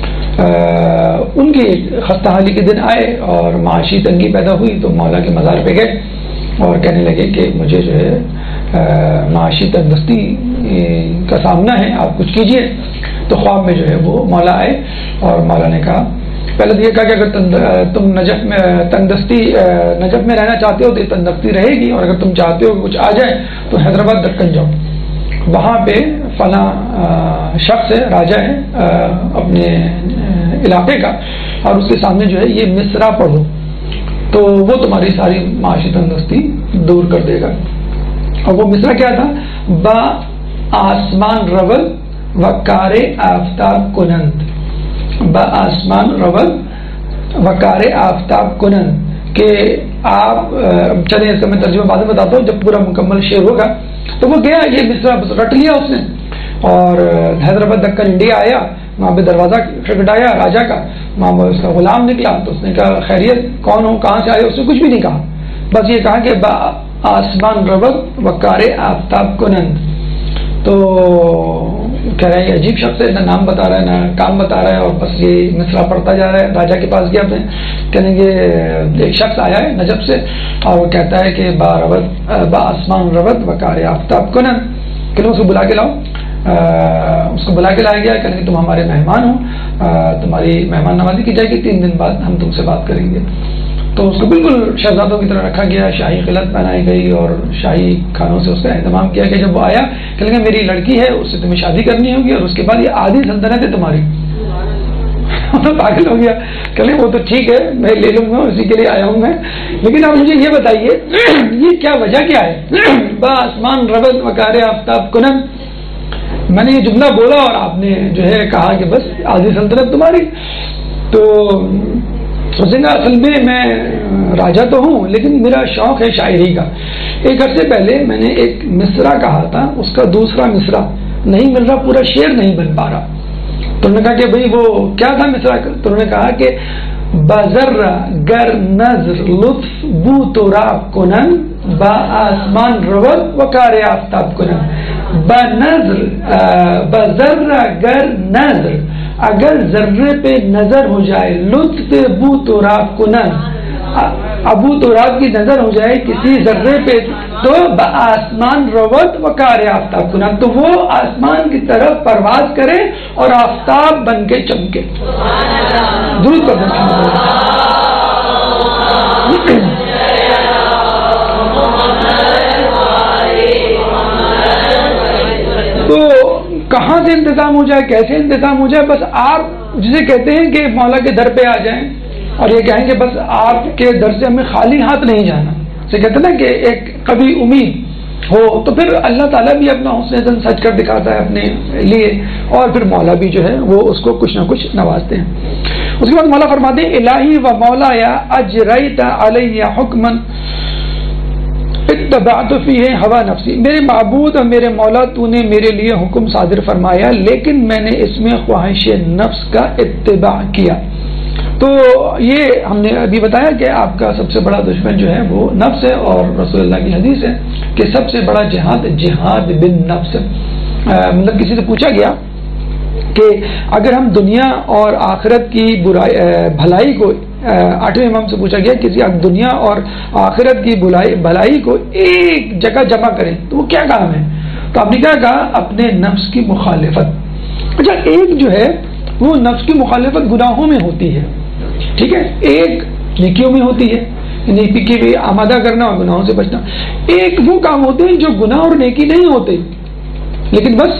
ان کی خستہ حالی کے دن آئے اور معاشی تنگی پیدا ہوئی تو مولا کے مزار پہ گئے اور کہنے لگے کہ مجھے جو ہے معاشی تندرستی کا سامنا ہے، آپ کچھ کیجئے. تو خواب میں جو ہے وہ مولا آئے اور مولا نے کہا، پہلے تو یہ کہا کہ اگر تم نجف میں رہنا چاہتے ہو تو یہ تندرستی رہے گی، اور اگر تم چاہتے ہو کہ کچھ آ جائے تو حیدرآباد دکن جاؤ، وہاں پہ فلاں شخص ہے، راجا ہے اپنے علاقے کا، اور اس کے سامنے جو ہے یہ مصرع پڑھو تو وہ تمہاری ساری معاشی تندرستی دور کر دے گا. اور وہ مصرع کیا تھا؟ با آسمان رول وقار آفتاب کنند، با آسمان رول وقار آفتاب کنند، کہ آپ چلیں اس کا میں ترجمہ بعد میں بتاتا ہوں جب پورا مکمل شعر ہوگا. تو وہ گیا، یہ مصرع رٹ لیا اس نے، اور حیدرآباد دکن انڈیا آیا، وہاں پہ دروازہ کھٹکھٹایا راجا کا، وہاں اس کا غلام نکلا تو اس نے کہا خیریت کون ہو کہاں سے آئے؟ اس نے کچھ بھی نہیں کہا، بس یہ کہا کہ با آسمان رول وقار آفتاب کنند. تو کہہ رہا ہے یہ عجیب شخص ہے، نہ نام بتا رہا ہے نہ کام بتا رہا ہے، اور بس یہ مصرع پڑھتا جا رہا ہے. راجا کے پاس گیا، اپنے کہنے کہ ایک شخص آیا ہے نجف سے اور وہ کہتا ہے کہ با آسمان رود وقار آفتاب کنند، کہ اس کو بلا کے لاؤ. اس کو بلا کے لایا گیا، کہنے کہ تم ہمارے مہمان ہو، تمہاری مہمان نوازی کی جائے گی، 3 دن بعد ہم تم سے بات کریں گے. تو اس کو بالکل شہزادوں کی طرح رکھا گیا، شاہی خلعت پہنائی گئی اور شاہی کھانوں سے اس کا اہتمام کیا کہ جب وہ آیا کہنے کہ میری لڑکی ہے اس سے تمہیں شادی کرنی ہوگی اور اس کے بعد یہ آدھی سلطنت ہے تمہاری. تو پاگل ہو گیا، کہنے وہ تو ٹھیک ہے میں لے لوں گا، اسی کے لیے آیا ہوں میں، لیکن آپ مجھے یہ بتائیے یہ کیا وجہ کیا ہے؟ با آسمان رود وقار آفتاب کنند، میں نے یہ جملہ بولا اور آپ نے جو ہے کہا کہ بس آدھی سلطنت تمہاری. تو سوچیں گا اصل میں راجا تو ہوں لیکن میرا شوق ہے شاعری کا. ایک عرصے پہلے میں نے ایک مصرع کہا تھا، اس کا دوسرا مصرع نہیں مل رہا، پورا شعر نہیں بن پا رہا. تو انہوں نے کہا کہ بھئی وہ کیا تھا مصرع؟ تو انہوں نے کہا کہ بذر گر نظر لطف بو تو راب کنن با آسمان رود وقار آفتاب کنن. بذر گر نظر، اگر ذرے پہ نظر ہو جائے، لطف بو تو راب کنن، ابو تراب کی نظر ہو جائے کسی ذرے پہ تو آسمان روت وقار آفتاب کنن، تو وہ آسمان کی طرف پرواز کرے اور آفتاب بن کے چمکے. درود پر تو انتظام ہو جائے، کیسے انتظام ہو جائے، بس آپ جسے کہتے ہیں کہ مولا کے در پہ آ جائیں اور یہ کہیں کہ بس آپ کے در سے ہمیں خالی ہاتھ نہیں جانا، جسے کہتے ہیں نا کہ ایک کبھی امید ہو، تو پھر اللہ تعالیٰ بھی اپنا حسن زن سچ کر دکھاتا ہے اپنے لیے، اور پھر مولا بھی جو ہے وہ اس کو کچھ نہ کچھ نوازتے ہیں۔ اس کے بعد مولا فرماتے ہیں الہی و مولا یا اجریت علیہ حکما اتبعت فیہ ہوا نفسی، میرے معبود اور میرے مولا تو نے میرے لیے حکم صادر فرمایا لیکن میں نے اس میں خواہش نفس کا اتباع کیا۔ تو یہ ہم نے ابھی بتایا کہ آپ کا سب سے بڑا دشمن جو ہے وہ نفس ہے، اور رسول اللہ کی حدیث ہے کہ سب سے بڑا جہاد بالنفس۔ مطلب کسی سے پوچھا گیا کہ اگر ہم دنیا اور آخرت کی بھلائی کو، 8ویں امام سے پوچھا گیا کسی دنیا اور آخرت کی بھلائی کو ایک جگہ جمع کریں تو وہ کیا کام ہے؟ تو آپ نے کیا کہا؟ اپنے نفس کی مخالفت۔ اچھا، ایک جو ہے وہ نفس کی مخالفت گناہوں میں ہوتی ہے، ٹھیک ہے، ایک نیکیوں میں ہوتی ہے، نیکی کے لیے آمادہ کرنا اور گناہوں سے بچنا۔ ایک وہ کام ہوتے ہیں جو گناہ اور نیکی نہیں ہوتے لیکن بس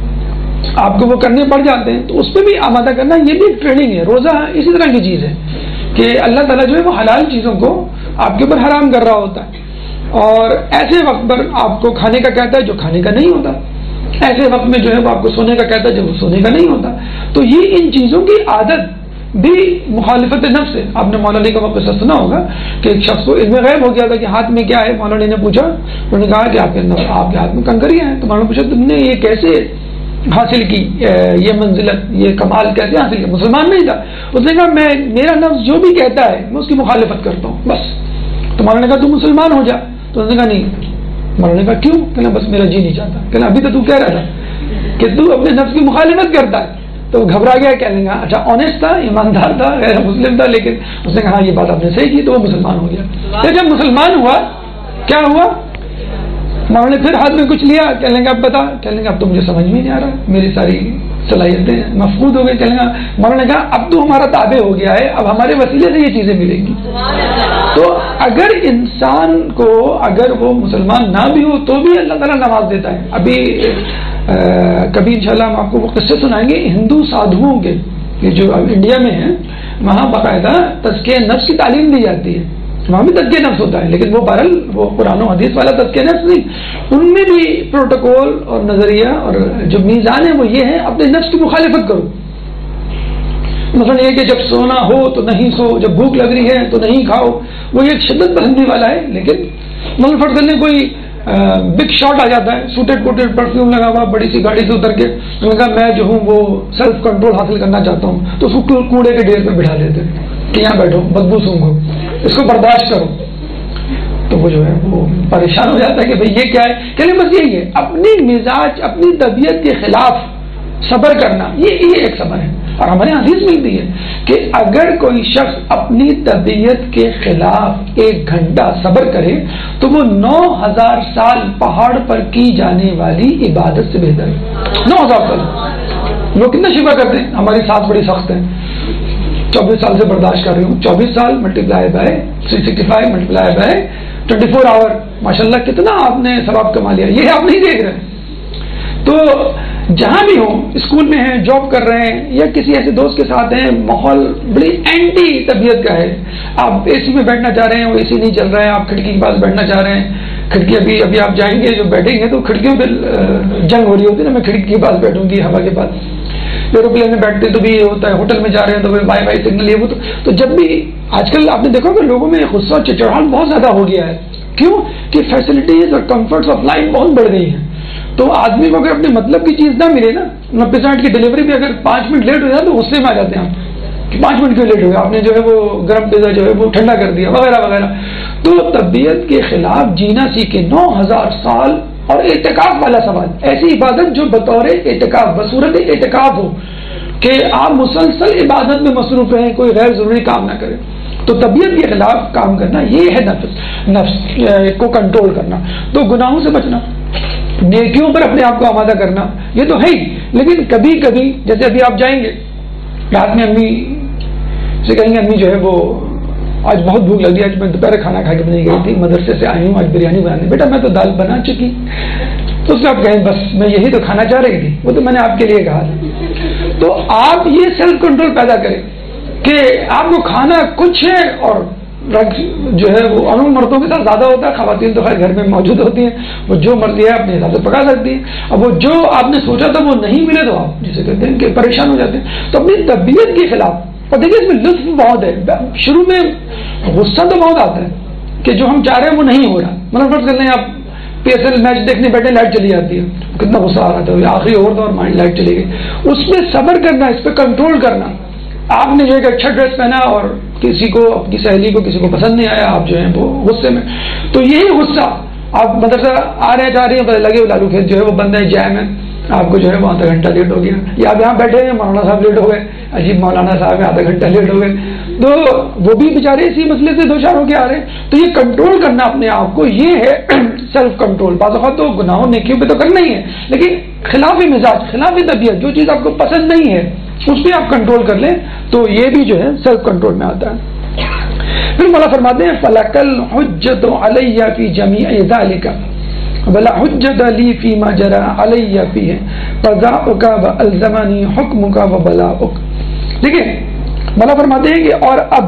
آپ کو وہ کرنے پڑ جاتے ہیں، تو اس پہ بھی آمادہ کرنا یہ بھی ایک ٹریننگ ہے۔ روزہ اسی طرح کی چیز ہے کہ اللہ تعالیٰ جو ہے وہ حلال چیزوں کو آپ کے اوپر حرام کر رہا ہوتا ہے، اور ایسے وقت پر آپ کو کھانے کا کہتا ہے جو کھانے کا نہیں ہوتا، ایسے وقت میں جو ہے وہ آپ کو سونے کا کہتا ہے جب وہ سونے کا نہیں ہوتا۔ تو یہ ان چیزوں کی عادت بھی مخالفت نفس ہے۔ آپ نے مولانا کا قصہ سنا ہوگا کہ ایک شخص کو علم غیب ہو گیا تھا کہ ہاتھ میں کیا ہے۔ مولانا نے پوچھا، انہوں نے کہا کہ آپ کے ہاتھ میں کنکریاں ہیں۔ تو مولانا نے پوچھا تم نے یہ کیسے حاصل کی، یہ منزلت، یہ کمال کیسے حاصل کیا؟ مسلمان نہیں تھا۔ اس نے کہا میرا نفس جو بھی کہتا ہے میں اس کی مخالفت کرتا ہوں بس۔ تو مولانا نے کہا تو مسلمان ہو جا۔ تو اس نے کہا نہیں۔ مولانا نے کہا کیوں؟ کہنا بس میرا جی نہیں چاہتا۔ کہنا ابھی تو کہہ رہا تھا کہ تو اپنے نفس کی مخالفت کرتا ہے۔ تو گھبرا گیا، کہنے لگا اچھا آنےسٹ تھا، ایماندار تھا، غیر مسلم تھا، لیکن اس نے کہا یہ بات آپ نے صحیح کی، تو وہ مسلمان ہو گیا۔ جب مسلمان ہوا کیا ہوا؟ مولانا نے پھر ہاتھ میں کچھ لیا، کہنے لگا اب بتا، کہنے لگا اب تو مجھے سمجھ میں نہیں آ رہا، میری ساری صلاحیتیں مفقود ہو گئی۔ کہنے لگا مولانا نے کہا اب تو ہمارا تابع ہو گیا ہے، اب ہمارے وسیلے سے یہ چیزیں ملیں گی۔ تو اگر انسان کو اگر وہ مسلمان نہ بھی ہو تو بھی اللہ تعالیٰ نواز دیتا ہے۔ ابھی کبھی انشاءاللہ ہم آپ کو وہ قصے سنائیں گے ہندو سادھوؤں کے، یہ جو انڈیا میں ہیں، وہاں باقاعدہ تزکیہ نفس کی تعلیم دی جاتی ہے، وہاں بھی تزکیہ نفس ہوتا ہے، لیکن وہ بہرحال وہ قرآن و حدیث والا تزکیہ نفس نہیں، ان میں بھی پروٹوکول اور نظریہ اور جو میزان ہے وہ یہ ہے اپنے نفس کی مخالفت کرو۔ مثلا یہ کہ جب سونا ہو تو نہیں سو، جب بھوک لگ رہی ہے تو نہیں کھاؤ، وہ ایک شدت پسندی والا ہے، لیکن مطلب فرض کرنے کوئی بگ شاٹ آ جاتا ہے، سوٹیڈ کوٹیڈ پرفیوم لگا ہوا، بڑی سی گاڑی سے اتر کے انہوں نے کہا میں جو ہوں وہ سیلف کنٹرول حاصل کرنا چاہتا ہوں، تو اس کو کوڑے کے ڈھیر پہ بٹھا دیتے کہ یہاں بیٹھو، بدبو سونگو، اس کو برداشت کرو۔ تو وہ جو ہے وہ پریشان ہو جاتا ہے کہ بھئی یہ کیا ہے؟ کہ بس یہی ہے اپنی مزاج، اپنی طبیعت کے خلاف صبر کرنا، یہ ایک صبر ہے۔ اور ہمارے حدیث ملتی ہے کہ اگر کوئی شخص اپنی طبیعت کے خلاف 1 گھنٹہ صبر کرے تو وہ 9000 سال پہاڑ پر کی جانے والی عبادت سے بہتر ہے۔ 9000 سال لوگ کتنا شفا کرتے ہیں، ہماری سانس بڑی سخت ہے، 24 سال سے برداشت کر رہی ہوں، 24 سال multiply by 365 multiply by 24 hour, ماشاءاللہ کتنا آپ نے ثواب کما لیا، یہ آپ نہیں دیکھ رہے۔ تو جہاں بھی ہوں، اسکول میں ہیں، جاب کر رہے ہیں، یا کسی ایسے دوست کے ساتھ ہیں، ماحول بڑی اینٹی طبیعت کا ہے، آپ اے سی میں بیٹھنا چاہ رہے ہیں، وہ اے سی نہیں چل رہا ہے، آپ کھڑکی کے پاس بیٹھنا چاہ رہے ہیں، کھڑکی ابھی آپ جائیں گے جو بیٹھیں گے تو کھڑکیوں پہ جنگ ہو رہی ہوتی ہے نا، میں کھڑکی کے پاس بیٹھوں گی ہوا کے پاس، ایروپلین میں بیٹھتے تو بھی یہ ہوتا ہے، ہوٹل میں جا رہے ہیں تو وائی فائی سگنل یہ وہ تو جب بھی آج کل آپ نے دیکھا کہ لوگوں میں غصہ اور چچڑاہٹ بہت زیادہ ہو گیا ہے، کیوں کہ فیسلٹیز اور کمفرٹس آف لائف بہت بڑھ گئی ہیں۔ تو آدمی کو اگر اپنے مطلب کی چیز نہ ملے نا، 90 منٹ کی ڈلیوری بھی اگر 5 منٹ لیٹ ہو جائے تو غصے میں آ جاتے ہیں آپ کہ 5 منٹ کیوں لیٹ ہو گیا، آپ نے جو ہے وہ گرم پیزا جو ہے وہ ٹھنڈا کر دیا وغیرہ وغیرہ۔ تو طبیعت کے خلاف جینا سیکھے، 9000 سال اور اعتکاف والا سوال، ایسی عبادت جو بطور اعتکاف بصورت اعتکاف ہو کہ آپ مسلسل عبادت میں مصروف رہیں، کوئی غیر ضروری کام نہ کریں۔ تو طبیعت کے خلاف کام کرنا یہ ہے نفس کو کنٹرول کرنا۔ تو گناہوں سے بچنا، نیکیوں پر اپنے آپ کو آمادہ کرنا، یہ تو ہے ہی، لیکن کبھی کبھی جیسے ابھی آپ جائیں گے رات میں امی سے کہیں گے امی جو ہے وہ آج بہت بھوک لگ رہی ہے, آج میں دوپہر کھانا کھا کے نہیں گئی تھی, مدرسے سے آئی ہوں, آج بریانی بنانی. بیٹا میں تو دال بنا چکی. تو اس میں آپ کہیں بس میں یہی تو کھانا چاہ رہی تھی, وہ تو میں نے آپ کے لیے کہا تھا. تو آپ یہ سیلف کنٹرول پیدا کریں کہ آپ کو کھانا کچھ ہے, اور جو ہے وہ عموم مردوں کے ساتھ زیادہ ہوتا ہے, خواتین تو خیر گھر میں موجود ہوتی ہیں, وہ جو مرضی ہے اپنے حساب سے پکا سکتی ہیں. اب وہ جو آپ نے سوچا تھا وہ نہیں ملے تو آپ جسے کہتے ہیں کہ پریشان ہو جاتے ہیں. تو اپنی طبیعت کے خلاف, اور دیکھیے اس میں لطف بہت ہے. شروع میں غصہ تو بہت آتا ہے کہ جو ہم چاہ رہے ہیں وہ نہیں ہو رہا. مطلب فرض کر لیں آپ PSL میچ دیکھنے بیٹھے, لائٹ چلی جاتی ہے, کتنا غصہ آ رہا تھا, آخری اوور تھا اور مائنڈ لائٹ چلی گئی. اس میں صبر کرنا, اس پہ کنٹرول کرنا. آپ نے جو ایک اچھا ڈریس پہنا اور کسی کو, اپنی سہیلی کو کسی کو پسند نہیں آیا, آپ جو ہے وہ غصے میں, تو یہی غصہ آپ مدرسہ آ رہے جا رہی ہیں, پتہ لگے وہ لالو کھیت جو ہے وہ بند ہے, جیم ہے, آپ کو جو ہے وہ آدھا گھنٹہ لیٹ ہو گیا. یا آپ یہاں بیٹھے ہیں, مولانا صاحب لیٹ ہو گئے, عجیب مولانا صاحب آدھا گھنٹہ لیٹ ہو گئے, تو وہ بھی بیچارے اسی مسئلے سے دو چار ہو کے آ رہے ہیں. تو یہ کنٹرول کرنا اپنے آپ کو, یہ ہے سیلف کنٹرول. بعض اوقات تو گناہوں نیکیوں پہ تو کرنا ہی ہے, لیکن خلاف مزاج, خلاف طبیعت, جو چیز آپ کو پسند نہیں ہے اس پہ آپ کنٹرول کر لیں, تو یہ بھی جو ہے سیلف کنٹرول میں آتا ہے. پھر مولا فرماتے ہیں فلک الحجۃ علی فی جمیع ذلک ولا حجۃ لی فیما جرى علی فیہ قضاؤک والزمنی حکمک وبلاؤک. دیکھیں مولا فرماتے ہیں کہ اور اب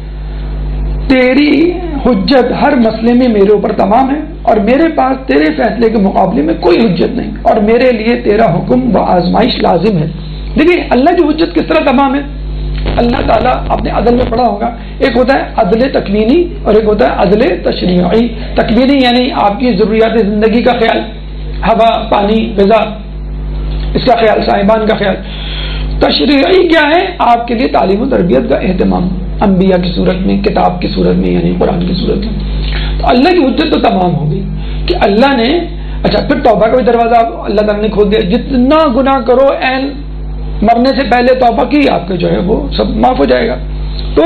تیری حجت ہر مسئلے میں میرے اوپر تمام ہے, اور میرے پاس تیرے فیصلے کے مقابلے میں کوئی حجت نہیں, اور میرے لیے تیرا حکم و آزمائش لازم ہے. دیکھیں اللہ کی حجت کس طرح تمام ہے. اللہ تعالیٰ اپنے عدل میں پڑھا ہوگا, ایک ہوتا ہے عدل تکوینی اور ایک ہوتا ہے عدل تشریعی. تکوینی یعنی آپ کی ضروریات زندگی کا خیال, ہوا پانی غذا اس کا خیال, صاحبان کا خیال. تشریعی کیا ہے, آپ کے لیے تعلیم و تربیت کا اہتمام, انبیاء کی صورت میں, کتاب کی صورت میں, یعنی قرآن کی صورت میں. تو اللہ کی حجت تو تمام ہو گئی کہ اللہ نے, اچھا پھر توبہ کا بھی دروازہ اللہ تعالیٰ نے کھول دیا. جتنا گناہ کرو این مرنے سے پہلے توبہ کی, آپ کے جو ہے وہ سب معاف ہو جائے گا. تو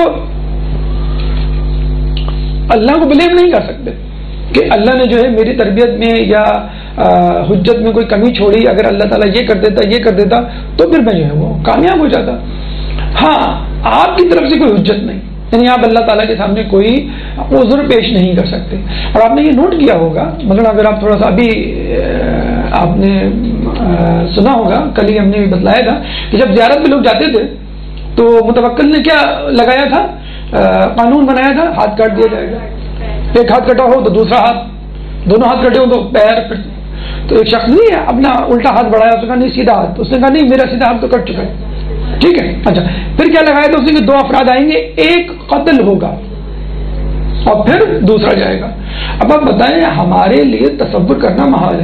اللہ کو بلیم نہیں کر سکتے کہ اللہ نے جو ہے میری تربیت میں یا حجت میں کوئی کمی چھوڑی. اگر اللہ تعالیٰ یہ کر دیتا, یہ کر دیتا, تو پھر میں جو ہے وہ کامیاب ہو جاتا. ہاں آپ کی طرف سے کوئی حجت نہیں, یعنی آپ اللہ تعالیٰ کے سامنے کوئی عذر پیش نہیں کر سکتے. اور آپ نے یہ نوٹ کیا ہوگا, مطلب اگر آپ تھوڑا سا ابھی آپ نے سنا ہوگا, کل ہی ہم نے بھی بتلایا تھا کہ جب زیارت میں لوگ جاتے تھے تو متوکل نے کیا لگایا تھا, قانون بنایا تھا, ہاتھ کاٹ دیا جائے گا. ایک ہاتھ کٹا ہو تو دوسرا ہاتھ, دونوں ہاتھ کٹے ہو تو پیر. تو ایک شخص نہیں ہے اپنا الٹا ہاتھ بڑھایا, اس نے کہا نہیں سیدھا ہاتھ, اس نے کہا نہیں میرا سیدھا ہاتھ تو کٹ چکا ہے, ٹھیک ہے. اچھا پھر کیا لگایا تھا اس نے کہ 2 افراد آئیں گے, ایک قتل ہوگا اور پھر دوسرا جائے گا. اب آپ بتائیں ہمارے لیے تصور کرنا محال ہے.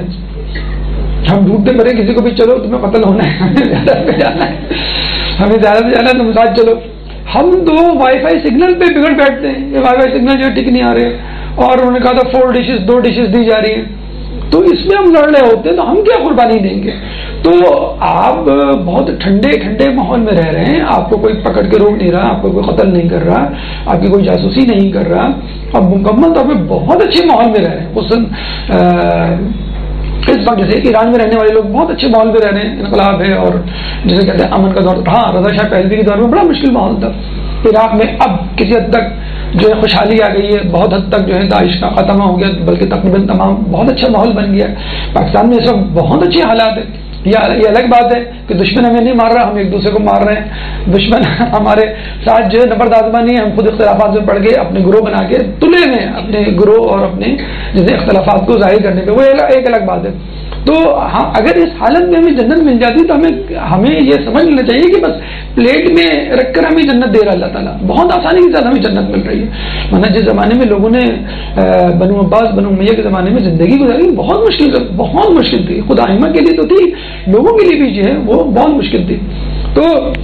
ہم ڈھونڈتے پڑے کسی کو بھی, چلو تمہیں قتل ہونا ہے, ہمیں زیادہ سے جانا ہے, ہمیں زیادہ سے جانا ہے, تم ساتھ چلو. ہم تو وائی فائی سگنل پہ بگڑ بیٹھتے ہیں, یہ وائی فائی سگنل جو ٹک نہیں آ رہے, اور انہوں نے کہا تھا 4 ڈشز 2 ڈشز دی جا رہی ہیں, تو اس میں ہم لڑ رہے ہوتے ہیں, تو ہم کیا قربانی دیں گے. تو آپ بہت ٹھنڈے ماحول میں رہ رہے ہیں, آپ کو کوئی پکڑ کے روک نہیں رہا, آپ کو کوئی قتل نہیں کر رہا, آپ کی کوئی جاسوسی نہیں کر رہا, آپ مکمل طور پہ بہت اچھے ماحول میں رہ رہے ہیں. خصوصاً اس وقت جیسے ایران میں رہنے والے لوگ بہت اچھے ماحول میں رہ رہے ہیں, انقلاب ہے اور جسے کہتے ہیں امن کا دور. ہاں رضا شاہ پہلوی کے دور میں بڑا مشکل ماحول تھا. عراق میں اب کسی حد تک جو ہے خوشحالی آ گئی ہے, بہت حد تک جو ہے داعش کا خاتمہ ہو گیا, بلکہ تقریباً تمام بہت اچھا ماحول بن گیا. پاکستان میں اس وقت بہت اچھے حالات ہیں. یہ الگ بات ہے کہ دشمن ہمیں نہیں مار رہا, ہم ایک دوسرے کو مار رہے ہیں. دشمن ہمارے ساتھ جو ہے نبرد آزمانی ہے, ہم خود اختلافات میں پڑ گئے, اپنے گروہ بنا کے تلے میں اپنے گروہ اور اپنے جیسے اختلافات کو ظاہر کرنے پہ, وہ ایک الگ بات ہے. تو ہاں اگر اس حالت میں ہمیں جنت مل جاتی تو ہمیں یہ سمجھ لینا چاہیے کہ بس پلیٹ میں رکھ کر ہمیں جنت دے رہا اللہ تعالیٰ, بہت آسانی کے ساتھ ہمیں جنت مل رہی ہے. ورنہ جس زمانے میں لوگوں نے بنو عباس بنو امیہ کے زمانے میں زندگی گزاری, بہت مشکل تھی. خود ائمہ کے لیے تو تھی, لوگوں کے لیے بھی جو ہے وہ بہت مشکل تھی. تو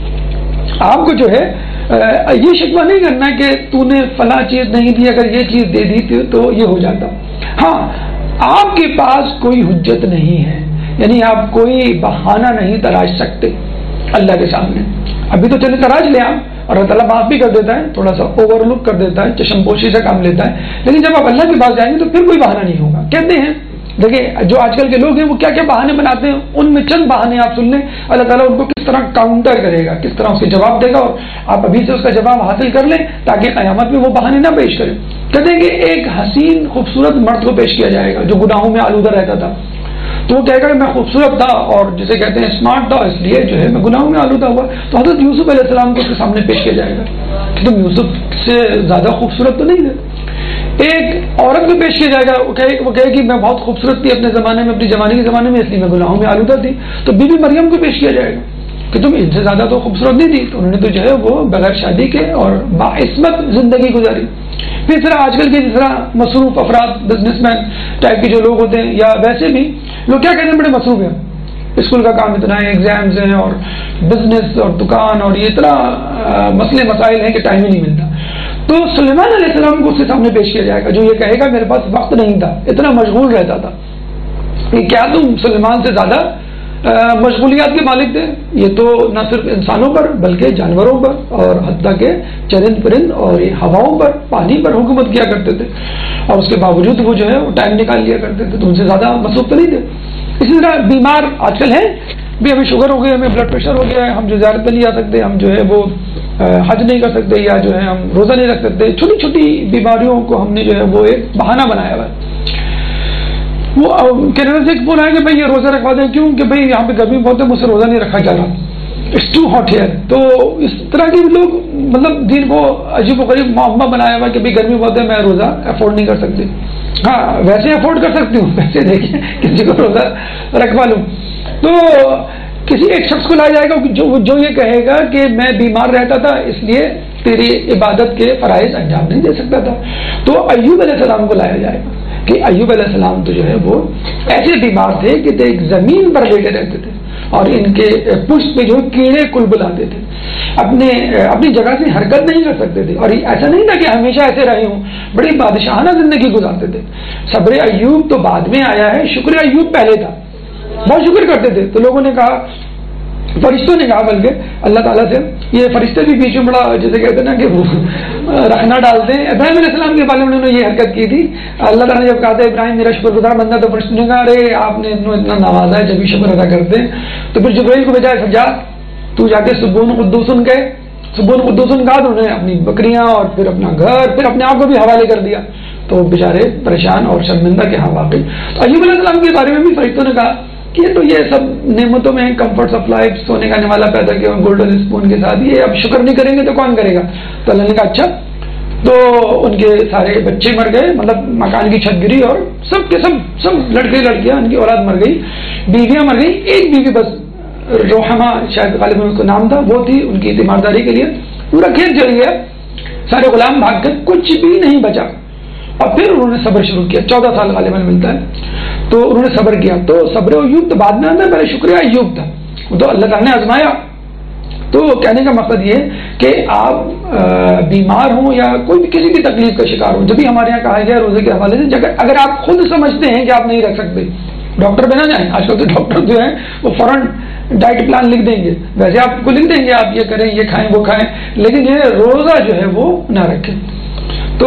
آپ کو جو ہے یہ شکوہ نہیں کرنا کہ تو نے فلاں چیز نہیں دی, اگر یہ چیز دے دی تو یہ ہو جاتا. ہاں آپ کے پاس کوئی حجت نہیں ہے, یعنی آپ کوئی بہانہ نہیں تراش سکتے اللہ کے سامنے. ابھی تو چلے تراش لیں آپ, اور اللہ تعالیٰ معاف بھی کر دیتا ہے, تھوڑا سا اوور لک کر دیتا ہے, چشم پوشی سے کام لیتا ہے. لیکن جب آپ اللہ کے پاس جائیں گے تو پھر کوئی بہانہ نہیں ہوگا. کہتے ہیں دیکھیں جو آج کل کے لوگ ہیں وہ کیا کیا بہانے بناتے ہیں، ان میں چند بہانے آپ سن لیں، اللہ تعالیٰ ان کو کس طرح کاؤنٹر کرے گا، کس طرح اس کے جواب دے گا، اور آپ ابھی سے اس کا جواب حاصل کر لیں تاکہ قیامت میں وہ بہانے نہ پیش کریں۔ کہتے ہیں کہ ایک حسین خوبصورت مرد کو پیش کیا جائے گا جو گناہوں میں آلودہ رہتا تھا، تو وہ کہے گا کہ میں خوبصورت تھا اور جسے کہتے ہیں اسمارٹ تھا، اس لیے جو ہے میں گناہوں میں آلودہ ہوا، تو حضرت یوسف علیہ السلام کو اس کے سامنے پیش کیا جائے گا کہ تم یوسف سے زیادہ خوبصورت تو نہیں تھے۔ ایک عورت کو پیش کیا جائے گا، وہ کہے کہ میں بہت خوبصورت تھی اپنے زمانے میں، اپنی جوانی کے زمانے میں، اس لیے میں گناہوں میں آلودہ تھی، تو بی بی مریم کو پیش کیا جائے گا کہ تم ان سے زیادہ تو خوبصورت نہیں تھی، تو انہوں نے تو جو ہے وہ بغیر شادی کے اور باعصمت زندگی گزاری۔ پھر اس طرح آج کل کے جس طرح مصروف افراد، بزنس مین ٹائپ کے جو لوگ ہوتے ہیں، یا ویسے بھی لوگ کیا کہتے ہیں بڑے مصروف ہیں، اسکول کا کام اتنا ہے، ایگزامز ہیں اور بزنس اور دکان اور یہ اتنا مسئلے مسائل ہیں کہ ٹائم ہی نہیں ملتا۔ تو سلیمان علیہ السلام کو اس کے سامنے پیش کیا جائے گا جو یہ کہے گا میرے پاس وقت نہیں تھا، اتنا مشغول رہتا تھا۔ کہ کیا تم سلیمان سے زیادہ مشغولیات کے مالک تھے؟ یہ تو نہ صرف انسانوں پر بلکہ جانوروں پر اور حتیٰ کہ چرند پرند اور ہواؤں پر، پانی پر حکومت کیا کرتے تھے، اور اس کے باوجود وہ جو ہے وہ ٹائم نکال لیا کرتے تھے، تو ان سے زیادہ مصروف تو نہیں تھے۔ اسی طرح بیمار آج کل ہیں بھی، ہمیں شوگر ہو گیا، ہمیں بلڈ پریشر ہو گیا ہے، ہم جو زیارت پہ نہیں آ سکتے، ہم جو ہے وہ حج نہیں کر سکتے، یا جو ہے ہم روزہ نہیں رکھ سکتے، چھوٹی چھوٹی بیماریوں کو ہم نے جو ہے وہ ایک بہانہ بنایا ہوا ہے۔ وہ کینیڈا سے ایک فون آیا کہ بھائی یہ روزہ رکھوا دیں، کیوں کہ بھائی یہاں پہ گرمی بہت ہے، مجھ سے روزہ نہیں رکھا جا رہا، اٹس ٹو ہاٹ ہیئر۔ تو اس طرح کے لوگ مطلب دین کو عجیب و غریب معمہ بنایا ہوا کہ بھائی گرمی بہت ہے، میں روزہ افورڈ نہیں کر سکتی۔ ہاں ویسے افورڈ کر سکتی ہوں، ویسے دیکھیں کسی کو روزہ رکھوا لوں۔ تو کسی ایک شخص کو لایا جائے گا جو یہ کہے گا کہ میں بیمار رہتا تھا اس لیے تیری عبادت کے فرائض انجام نہیں دے سکتا تھا۔ تو ایوب علیہ السلام کو لایا جائے گا کہ ایوب علیہ السلام تو جو ہے وہ ایسے بیمار تھے کہ ایک زمین پر لیٹے رہتے تھے اور ان کے پشت پہ جو کیڑے کل بلاتے تھے، اپنی جگہ سے حرکت نہیں کر سکتے تھے، اور ایسا نہیں تھا کہ ہمیشہ ایسے رہے ہوں، بڑی بادشاہانہ زندگی گزارتے تھے۔ صبر ایوب تو بعد میں آیا ہے، شکر ایوب پہلے تھا، بہت شکر کرتے تھے۔ تو لوگوں نے کہا، فرشتوں نے کہا بلکہ اللہ تعالیٰ سے، یہ فرشتے بھی بیچ میں بڑا جیسے کہتے ہیں نا کہ وہ رکھنا ڈالتے ہیں، ابراہیم علیہ السلام کے بارے میں انہوں نے یہ حرکت کی تھی۔ اللہ تعالیٰ نے جب کہا تھا ابراہیم میرا شکر گزار بندہ، تو فرشتوں نے کہا ارے آپ نے اتنا نوازا ہے، جب بھی شکر ادا کرتے ہیں۔ تو پھر جبرائیل کو بجائے سجا تو جا کے سبون قدوسن گئے، سبون قدوسن کہا تو انہوں نے اپنی بکریاں اور پھر اپنا گھر، پھر اپنے آپ کو بھی حوالے کر دیا، تو بیچارے پریشان اور شرمندہ کے ہاں واقعی۔ تو ایوب علیہ السلام کے بارے میں بھی فرشتوں نے کہا کہ تو یہ سب نعمتوں میں کمفرٹس آف لائف، سونے کا نوالا پیدا کیا گولڈن اسپون کے ساتھ، یہ اب شکر نہیں کریں گے تو کون کرے گا؟ تو اللہ نے کہا اچھا۔ تو ان کے سارے بچے مر گئے، مطلب مکان کی چھت گری اور سب کے سب لڑکے لڑکیاں ان کی اولاد مر گئی، بیویاں مر گئی، ایک بیوی بس روحما شاید غالباً اس کا نام تھا، وہ تھی ان کی تیمارداری کے لیے، پورا کھیت جل گیا، سارے غلام بھاگ گئے، کچھ بھی نہیں بچا۔ اور پھر انہوں نے صبر شروع کیا، 14 سال غالباً ملتا ہے، تو انہوں نے صبر کیا۔ تو صبر ایوب تو بعد میں آتا ہے، پہلے شکریہ ایوب تھا، تو اللہ تعالیٰ نے آزمایا۔ تو کہنے کا مقصد یہ کہ آپ بیمار ہوں یا کوئی بھی کسی بھی تکلیف کا شکار ہوں، جب بھی ہمارے یہاں کہا گیا روزے کے حوالے سے، اگر آپ خود سمجھتے ہیں کہ آپ نہیں رکھ سکتے، ڈاکٹر پہ نہ جائیں، آج کل تو ڈاکٹر جو ہیں وہ فوراً ڈائٹ پلان لکھ دیں گے، ویسے آپ کو لکھ دیں گے آپ یہ کریں یہ کھائیں وہ کھائیں، لیکن یہ روزہ جو ہے وہ نہ رکھیں۔ تو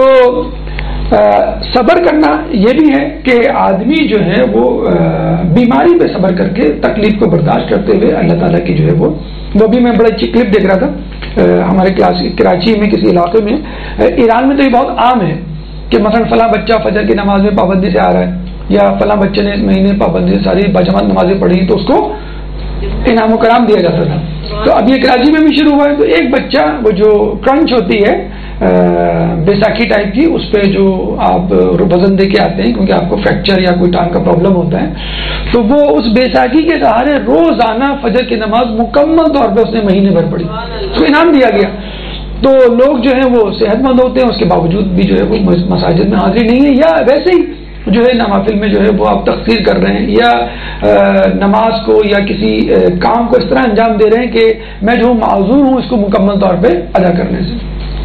صبر کرنا یہ بھی ہے کہ آدمی جو ہے وہ بیماری پہ صبر کر کے تکلیف کو برداشت کرتے ہوئے اللہ تعالیٰ کی جو ہے وہ بھی میں بڑا اچھی کلپ دیکھ رہا تھا ہمارے کراچی میں کسی علاقے میں، ایران میں تو یہ بہت عام ہے کہ مثلا فلاں بچہ فجر کی نماز میں پابندی سے آ رہا ہے، یا فلاں بچے نے اس مہینے پابندی سے ساری باجماعت نمازیں پڑھی تو اس کو انعام و کرام دیا جاتا تھا۔ تو اب یہ کراچی میں بھی شروع ہوا ہے، تو ایک بچہ وہ جو کرنچ ہوتی ہے بیساکھی ٹائپ کی، اس پہ جو آپ وزن دے کے آتے ہیں کیونکہ آپ کو فریکچر یا کوئی ٹانگ کا پرابلم ہوتا ہے، تو وہ اس بیساکھی کے سہارے روزانہ فجر کی نماز مکمل طور پہ اس نے مہینے بھر پڑھی، اس کو انعام دیا گیا۔ تو لوگ جو ہیں وہ صحت مند ہوتے ہیں، اس کے باوجود بھی جو ہے وہ مساجد میں حاضری نہیں ہے، یا ویسے ہی جو ہے نوافل میں جو ہے وہ آپ تقصیر کر رہے ہیں، یا نماز کو یا کسی کام کو اس طرح انجام دے رہے ہیں کہ میں جو معذور ہوں اس کو مکمل طور پہ ادا کرنے سے۔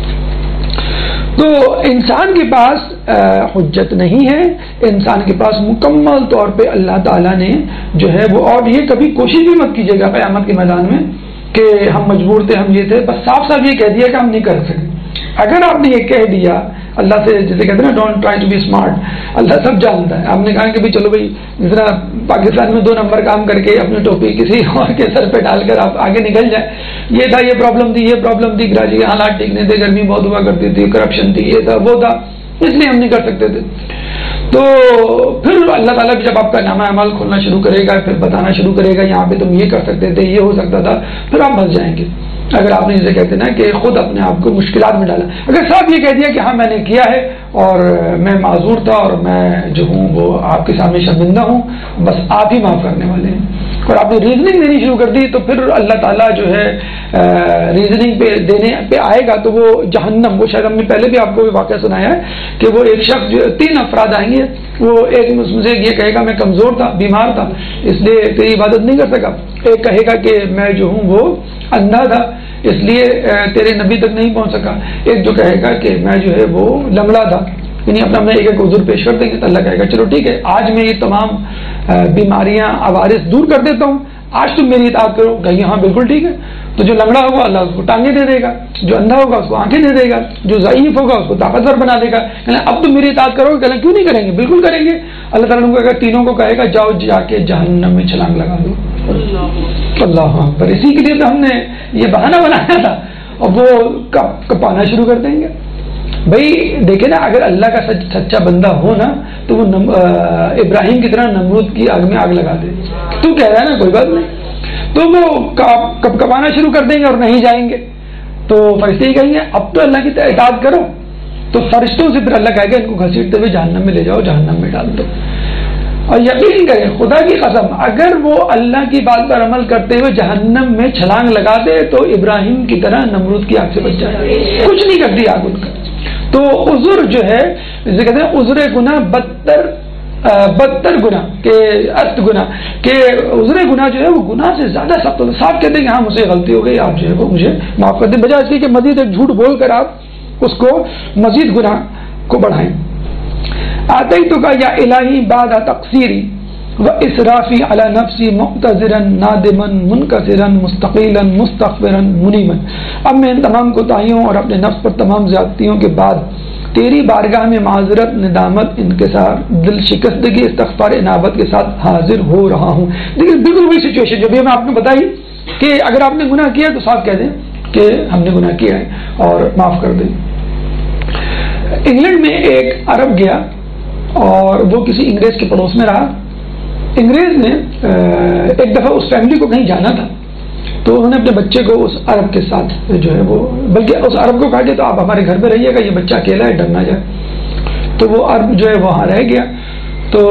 تو انسان کے پاس حجت نہیں ہے، انسان کے پاس مکمل طور پہ اللہ تعالیٰ نے جو ہے وہ، اور یہ کبھی کوشش بھی مت کیجیے گا قیامت کے میدان میں کہ ہم مجبور تھے، ہم یہ تھے، بس صاف صاف یہ کہہ دیا کہ ہم نہیں کر سکتے، اگر آپ نے یہ کہہ دیا اللہ سے، جسے کہتے ہیں نا don't try to be smart, Allah سب جانتا ہے. آپ نے کہا کہ بھی چلو بھائی جس طرح پاکستان میں 2 نمبر کام کر کے اپنی ٹوپی کسی اور کے سر پہ ڈال کر آپ آگے نکل جائیں، یہ تھا، یہ پرابلم تھی کراچی کے حالات ٹھیک نہیں تھے، گرمی بہت ہوا کرتی تھی، کرپشن تھی، یہ تھا وہ تھا، اس لیے ہم نہیں کر سکتے تھے. تو پھر اللہ تعالیٰ بھی جب آپ کا نامہ اعمال کھولنا شروع کرے گا، پھر بتانا شروع کرے گا یہاں پہ تم یہ کر سکتے تھے، یہ ہو سکتا تھا، پھر آپ بچ جائیں گے. اگر آپ نے جسے کہتے ہیں نا کہ خود اپنے آپ کو مشکلات میں ڈالا، اگر صاحب یہ کہہ دیا کہ ہاں میں نے کیا ہے اور میں معذور تھا اور میں جو ہوں وہ آپ کے سامنے شرمندہ ہوں، بس آپ ہی معاف کرنے والے ہیں، اور آپ نے ریزننگ دینی شروع کر دی، تو پھر اللہ تعالیٰ جو ہے ریزننگ پہ دینے پہ آئے گا تو وہ جہنم، وہ شاید ہم نے پہلے بھی آپ کو واقعہ سنایا ہے کہ وہ ایک شخص جو 3 افراد آئیں گے، وہ ایک مجھے یہ کہے گا میں کمزور تھا، بیمار تھا، اس لیے تیری عبادت نہیں کر سکا. ایک کہے گا کہ میں جو ہوں وہ اندھا تھا، اس لیے تیرے نبی تک نہیں پہنچ سکا. ایک جو کہے گا کہ میں جو ہے وہ لنگڑا تھا، یعنی اپنا میں ایک عذر پیش کر دیں گے. تو اللہ کہے گا چلو ٹھیک ہے، آج میں یہ تمام بیماریاں عوارض دور کر دیتا ہوں، آج تم میری اطاعت کرو. کہیں ہاں بالکل ٹھیک ہے. تو جو لنگڑا ہوگا اللہ اس کو ٹانگیں دے دے گا، جو اندھا ہوگا اس کو آنکھیں دے دے گا، جو ضعیف ہوگا اس کو طاقتور بنا دے گا. اب تم میری اطاعت کرو گے، کہنا کیوں نہیں کریں گے، بالکل کریں گے. اللہ تعالیٰ کو اگر تینوں کو کہے گا جاؤ جا کے جہنم میں چھلانگ لگا دو. اللہ پر اسی کے لیے تو ہم نے یہ بہانہ بنایا تھا، اور وہ کپانا شروع کر دیں گے. بھائی دیکھیں نا، اگر اللہ کا سچا بندہ ہو نا تو وہ ابراہیم کی طرح نمرود کی آگ میں آگ لگا دے. تو کہہ رہا ہے نا کوئی بات نہیں، تو وہ کپانا شروع کر دیں گے اور نہیں جائیں گے. تو فرشتے ہی کہیں گے اب تو اللہ کی اطاعت کرو. تو فرشتوں سے پھر اللہ کہے گا ان کو گھسیٹتے ہوئے جہنم میں لے جاؤ، جہنم میں ڈال دو. اور یقین کریں خدا کی قسم، اگر وہ اللہ کی بات پر عمل کرتے ہوئے جہنم میں چھلانگ لگا دے تو ابراہیم کی طرح نمرود کی آگ سے بچ جائے. کچھ نہیں کرتی آگ ان کا. تو عذر جو ہے جسے کہتے ہیں عذر گناہ بدتر گناہ کہ ارت گناہ کہ عذر گناہ جو ہے وہ گناہ سے زیادہ سخت ہوتا ہے. صاحب کہتے ہیں کہ ہاں مجھ سے غلطی ہو گئی، آپ جو ہے وہ مجھے معاف کر دیں، بجائے اس کی کہ مزید ایک جھوٹ بول کر آپ اس کو مزید گناہ کو بڑھائیں. آتیتک یا الہی بعد تقصیری و اسرافی علی نفسی معتذرا نادما منکسرا مستقیلا مستغفرا منیبا. اب میں ان تمام کوتاہیوں اور اپنے نفس پر تمام زیادتیوں کے بعد تیری بارگاہ میں معذرت، ندامت، انکسار، دل شکستگی، استغفار، انابت کے ساتھ حاضر ہو رہا ہوں. دیکھیں بالکل وہی سچویشن جو بھی میں آپ کو بتائی کہ اگر آپ نے گناہ کیا تو صاف کہہ دیں کہ ہم نے گناہ کیا ہے اور معاف کر دیں. انگلینڈ میں ایک عرب گیا اور وہ کسی انگریز کے پڑوس میں رہا. انگریز نے ایک دفعہ اس فیملی کو کہیں جانا تھا، تو انہوں نے اپنے بچے کو اس عرب کے ساتھ جو ہے وہ، بلکہ اس عرب کو کہا کہ تو آپ ہمارے گھر پہ رہیے گا، یہ بچہ اکیلا ہے، ڈر نہ جائے. تو وہ عرب جو ہے وہاں رہ گیا. تو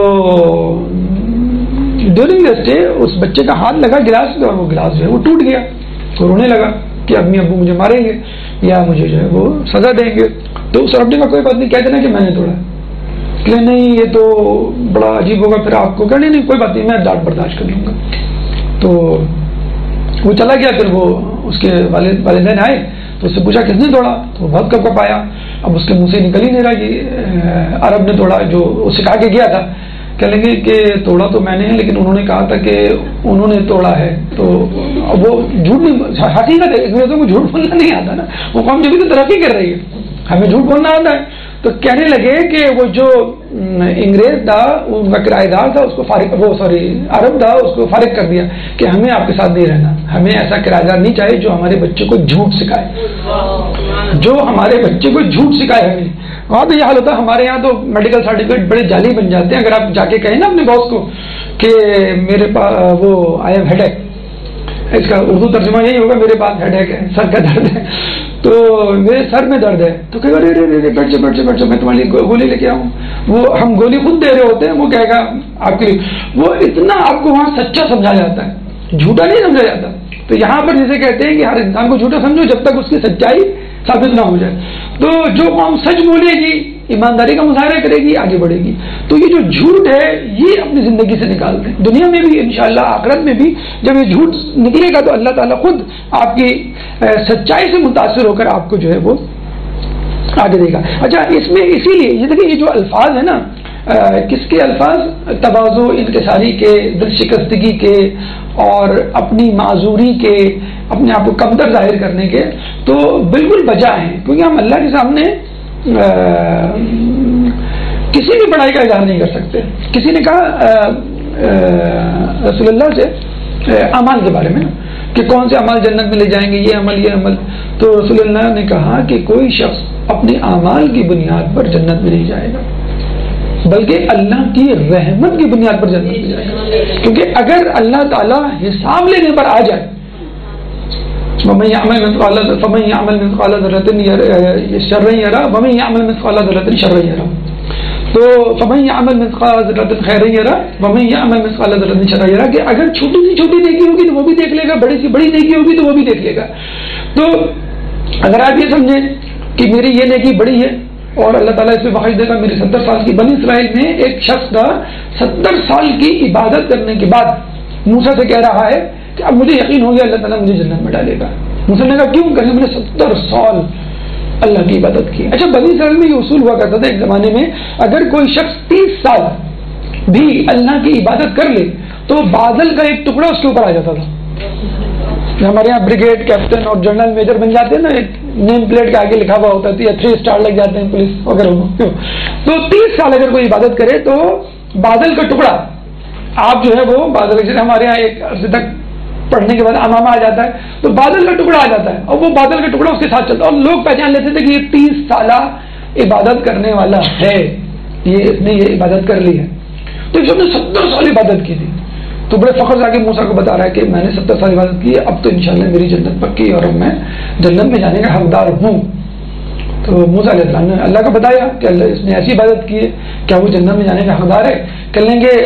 ڈیورنگ دا اسٹے اس بچے کا ہاتھ لگا گلاس پہ اور وہ گلاس جو ہے وہ ٹوٹ گیا. تو رونے لگا کہ امی ابو مجھے ماریں گے یا مجھے جو ہے وہ سزا دیں گے. تو اس عرب نے کہا کوئی بات نہیں، کہہ دینا کہ میں نے توڑا. کہ نہیں یہ تو بڑا عجیب ہوگا پھر آپ کو، کہ نہیں کوئی بات نہیں میں ڈانٹ برداشت کر لوں گا. تو وہ چلا گیا. پھر وہ اس کے والدین آئے تو اس سے پوچھا کس نے توڑا، تو وہ بہت کپ آیا. اب اس کے منہ سے نکل ہی نہیں رہا کہ عرب نے توڑا، جو اس سے کہا کے گیا تھا. کہہ لیں گے کہ توڑا تو میں نے ہے لیکن انہوں نے کہا تھا کہ انہوں نے توڑا ہے. تو وہ جھوٹ نہیں، حقیقت ہے، انگریزوں کو جھوٹ بولنا نہیں آتا نا، وہ قوم جبھی تو ترقی کر رہی ہے، ہمیں جھوٹ بولنا آتا ہے. تو کہنے لگے کہ وہ جو انگریز تھا ان کا کرایہ دار تھا، اس کو عرب تھا، اس کو فارغ کر دیا کہ ہمیں آپ کے ساتھ نہیں رہنا، ہمیں ایسا کرایہ دار نہیں چاہیے جو ہمارے بچے کو جھوٹ سکھائے، جو ہمارے بچے کو جھوٹ سکھائے. ہمیں وہاں تو یہ حال ہوتا ہے. ہمارے یہاں تو میڈیکل سرٹیفکیٹ بڑے جعلی بن جاتے ہیں. اگر آپ جا کے کہیں نا اپنے باس کو کہ میرے پاس وہ آئی ایم ہیڈ ایک، اس کا اردو ترجمہ یہی ہوگا میرے پاس ہیڈ ایک ہے، سر کا درد ہے، تو میرے سر میں درد ہے، تو کہے گا بیٹھ جاؤ میں تمہارے لیے گولی لے کے آؤں. وہ ہم گولی خود دے رہے ہوتے ہیں، وہ کہے گا آپ کے لیے. وہ اتنا آپ کو وہاں سچا سمجھا جاتا ہے، جھوٹا نہیں سمجھا جاتا. تو یہاں پر جسے کہتے ہیں کہ ہر انسان کو جھوٹا سمجھو جب تک اس کی سچائی ثابت نہ ہو جائے. تو جو قوم سچ بولے گی، ایمانداری کا مظاہرہ کرے گی، آگے بڑھے گی. تو یہ جو جھوٹ ہے یہ اپنی زندگی سے نکال دیں، دنیا میں بھی انشاءاللہ آخرت میں بھی. جب یہ جھوٹ نکلے گا تو اللہ تعالیٰ خود آپ کی سچائی سے متاثر ہو کر آپ کو جو ہے وہ آگے دے گا. اچھا اس میں اسی لیے یہ دیکھیں یہ جو الفاظ ہیں نا، کس کے الفاظ؟ تواضع، انکساری کے، دل شکستگی کے اور اپنی معذوری کے، اپنے آپ کو کمتر ظاہر کرنے کے تو بالکل بچا ہیں، کیونکہ ہم اللہ کے سامنے کسی بھی بڑائی کا اظہار نہیں کر سکتے. کسی نے کہا رسول اللہ سے اعمال کے بارے میں کہ کون سے اعمال جنت میں لے جائیں گے، یہ عمل، تو رسول اللہ نے کہا کہ کوئی شخص اپنے اعمال کی بنیاد پر جنت میں نہیں جائے گا، بلکہ اللہ کی رحمت کی بنیاد پر جنت میں جائے گا. کیونکہ اگر اللہ تعالیٰ حساب لینے پر آ جائے، فمن يعمل مثقال ذرة شرا يره ومن يعمل مثقال ذرة شرا يره، تو فمن يعمل مثقال ذرة خيرا يره ومن يعمل مثقال ذرة شرا يره، کہ اگر چھوٹی سی چھوٹی نیکی ہوگی تو وہ بھی دیکھ لے گا، بڑی سی بڑی نیکی ہوگی تو وہ بھی دیکھ لے گا. تو اگر آپ یہ سمجھیں کہ میری یہ نیکی بڑی ہے اور اللہ تعالیٰ اس میں بخش دے گا، میری 70 سال کی بنی اسرائیل میں ایک شخص کا 70 سال کی عبادت کرنے کے بعد موسیٰ سے کہہ رہا ہے کہ اب مجھے یقین ہو گیا اللہ تعالیٰ مجھے جنت میں ڈالے گا. موسیٰ نے کہا کیوں؟ کہ میں نے 70 سال اللہ کی عبادت کی. اچھا، بنی اسرائیل میں یہ اصول ہوا کرتا تھا ایک زمانے میں، اگر کوئی شخص 30 سال بھی اللہ کی عبادت کر لے تو بادل کا ایک ٹکڑا اس کے اوپر آ جاتا تھا. ہمارے یہاں بریگیڈ کیپٹن اور جنرل میجر بن جاتے ہیں نا، ایک نیم پلیٹ کے آگے لکھا ہوا ہوتا ہے یا 3 اسٹار لگ جاتے ہیں پولیس وغیرہ. تو 30 سال اگر کوئی عبادت کرے تو بادل کا ٹکڑا آپ جو ہے وہ بادل، جیسے ہمارے یہاں ایک عرصے تک پڑھنے کے بعد امامہ آ جاتا ہے تو بادل کا ٹکڑا آ جاتا ہے اور وہ بادل کا ٹکڑا اس کے ساتھ چلتا ہے اور لوگ پہچان لیتے تھے کہ یہ 30 سالہ عبادت کرنے والا ہے، اس نے یہ عبادت کر لی ہے. تو جب نے 70 سال عبادت کی تھی تو بڑے فخر سے آ کے موسیٰ کو بتا رہا ہے کہ میں نے 70 سال عبادت کی ہے، اب تو انشاءاللہ میری جنت پکی اور اب میں جنت میں جانے کا حقدار ہوں. تو موسیٰ علیہ السلام نے اللہ کو بتایا کہ اللہ اس نے ایسی عبادت کی ہے، کیا وہ جنت میں جانے کا حقدار ہے؟ کہیں گے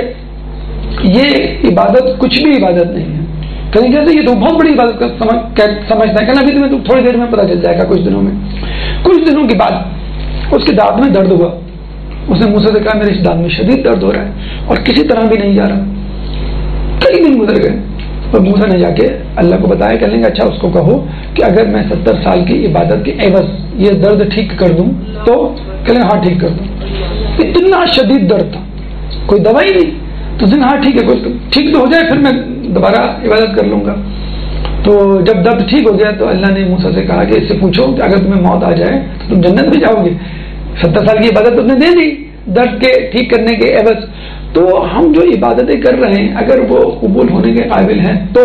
یہ عبادت کچھ بھی عبادت نہیں ہے. کہیں گے یہ تو بہت بڑی عبادت سمجھتا ہے. کہنا ابھی تمہیں تو تھوڑی دیر میں پتہ چل جائے گا، کچھ دنوں میں. کچھ دنوں کے بعد اس کے دانت میں درد ہوا. اس نے موسیٰ سے کہا میرے اس دانت میں شدید درد ہو رہا ہے اور کسی طرح بھی نہیں جا رہا. کئی دن گزر گئے اور موسیٰ نے جا کے اللہ کو بتایا. کہنے لگے اچھا اس کو کہو کہ اگر میں 70 سال کی عبادت کے عوض یہ درد ٹھیک کر دوں تو کہنے لگے ہاں ٹھیک کر دوں. اتنا شدید درد تھا، کوئی دوائی نہیں. تو اس نے ہاں ٹھیک ہے، کوئی ٹھیک تو ہو جائے پھر میں دوبارہ عبادت کر لوں گا. تو جب درد ٹھیک ہو گیا تو اللہ نے موسیٰ سے کہا کہ اس سے پوچھو کہ اگر تمہیں موت آ جائے تو تم جنت میں جاؤ گے. 70 سال کی عبادت تم نے دے دی درد کے ٹھیک کرنے کے عوض. تو ہم جو عبادتیں کر رہے ہیں اگر وہ قبول ہونے کے قابل ہیں تو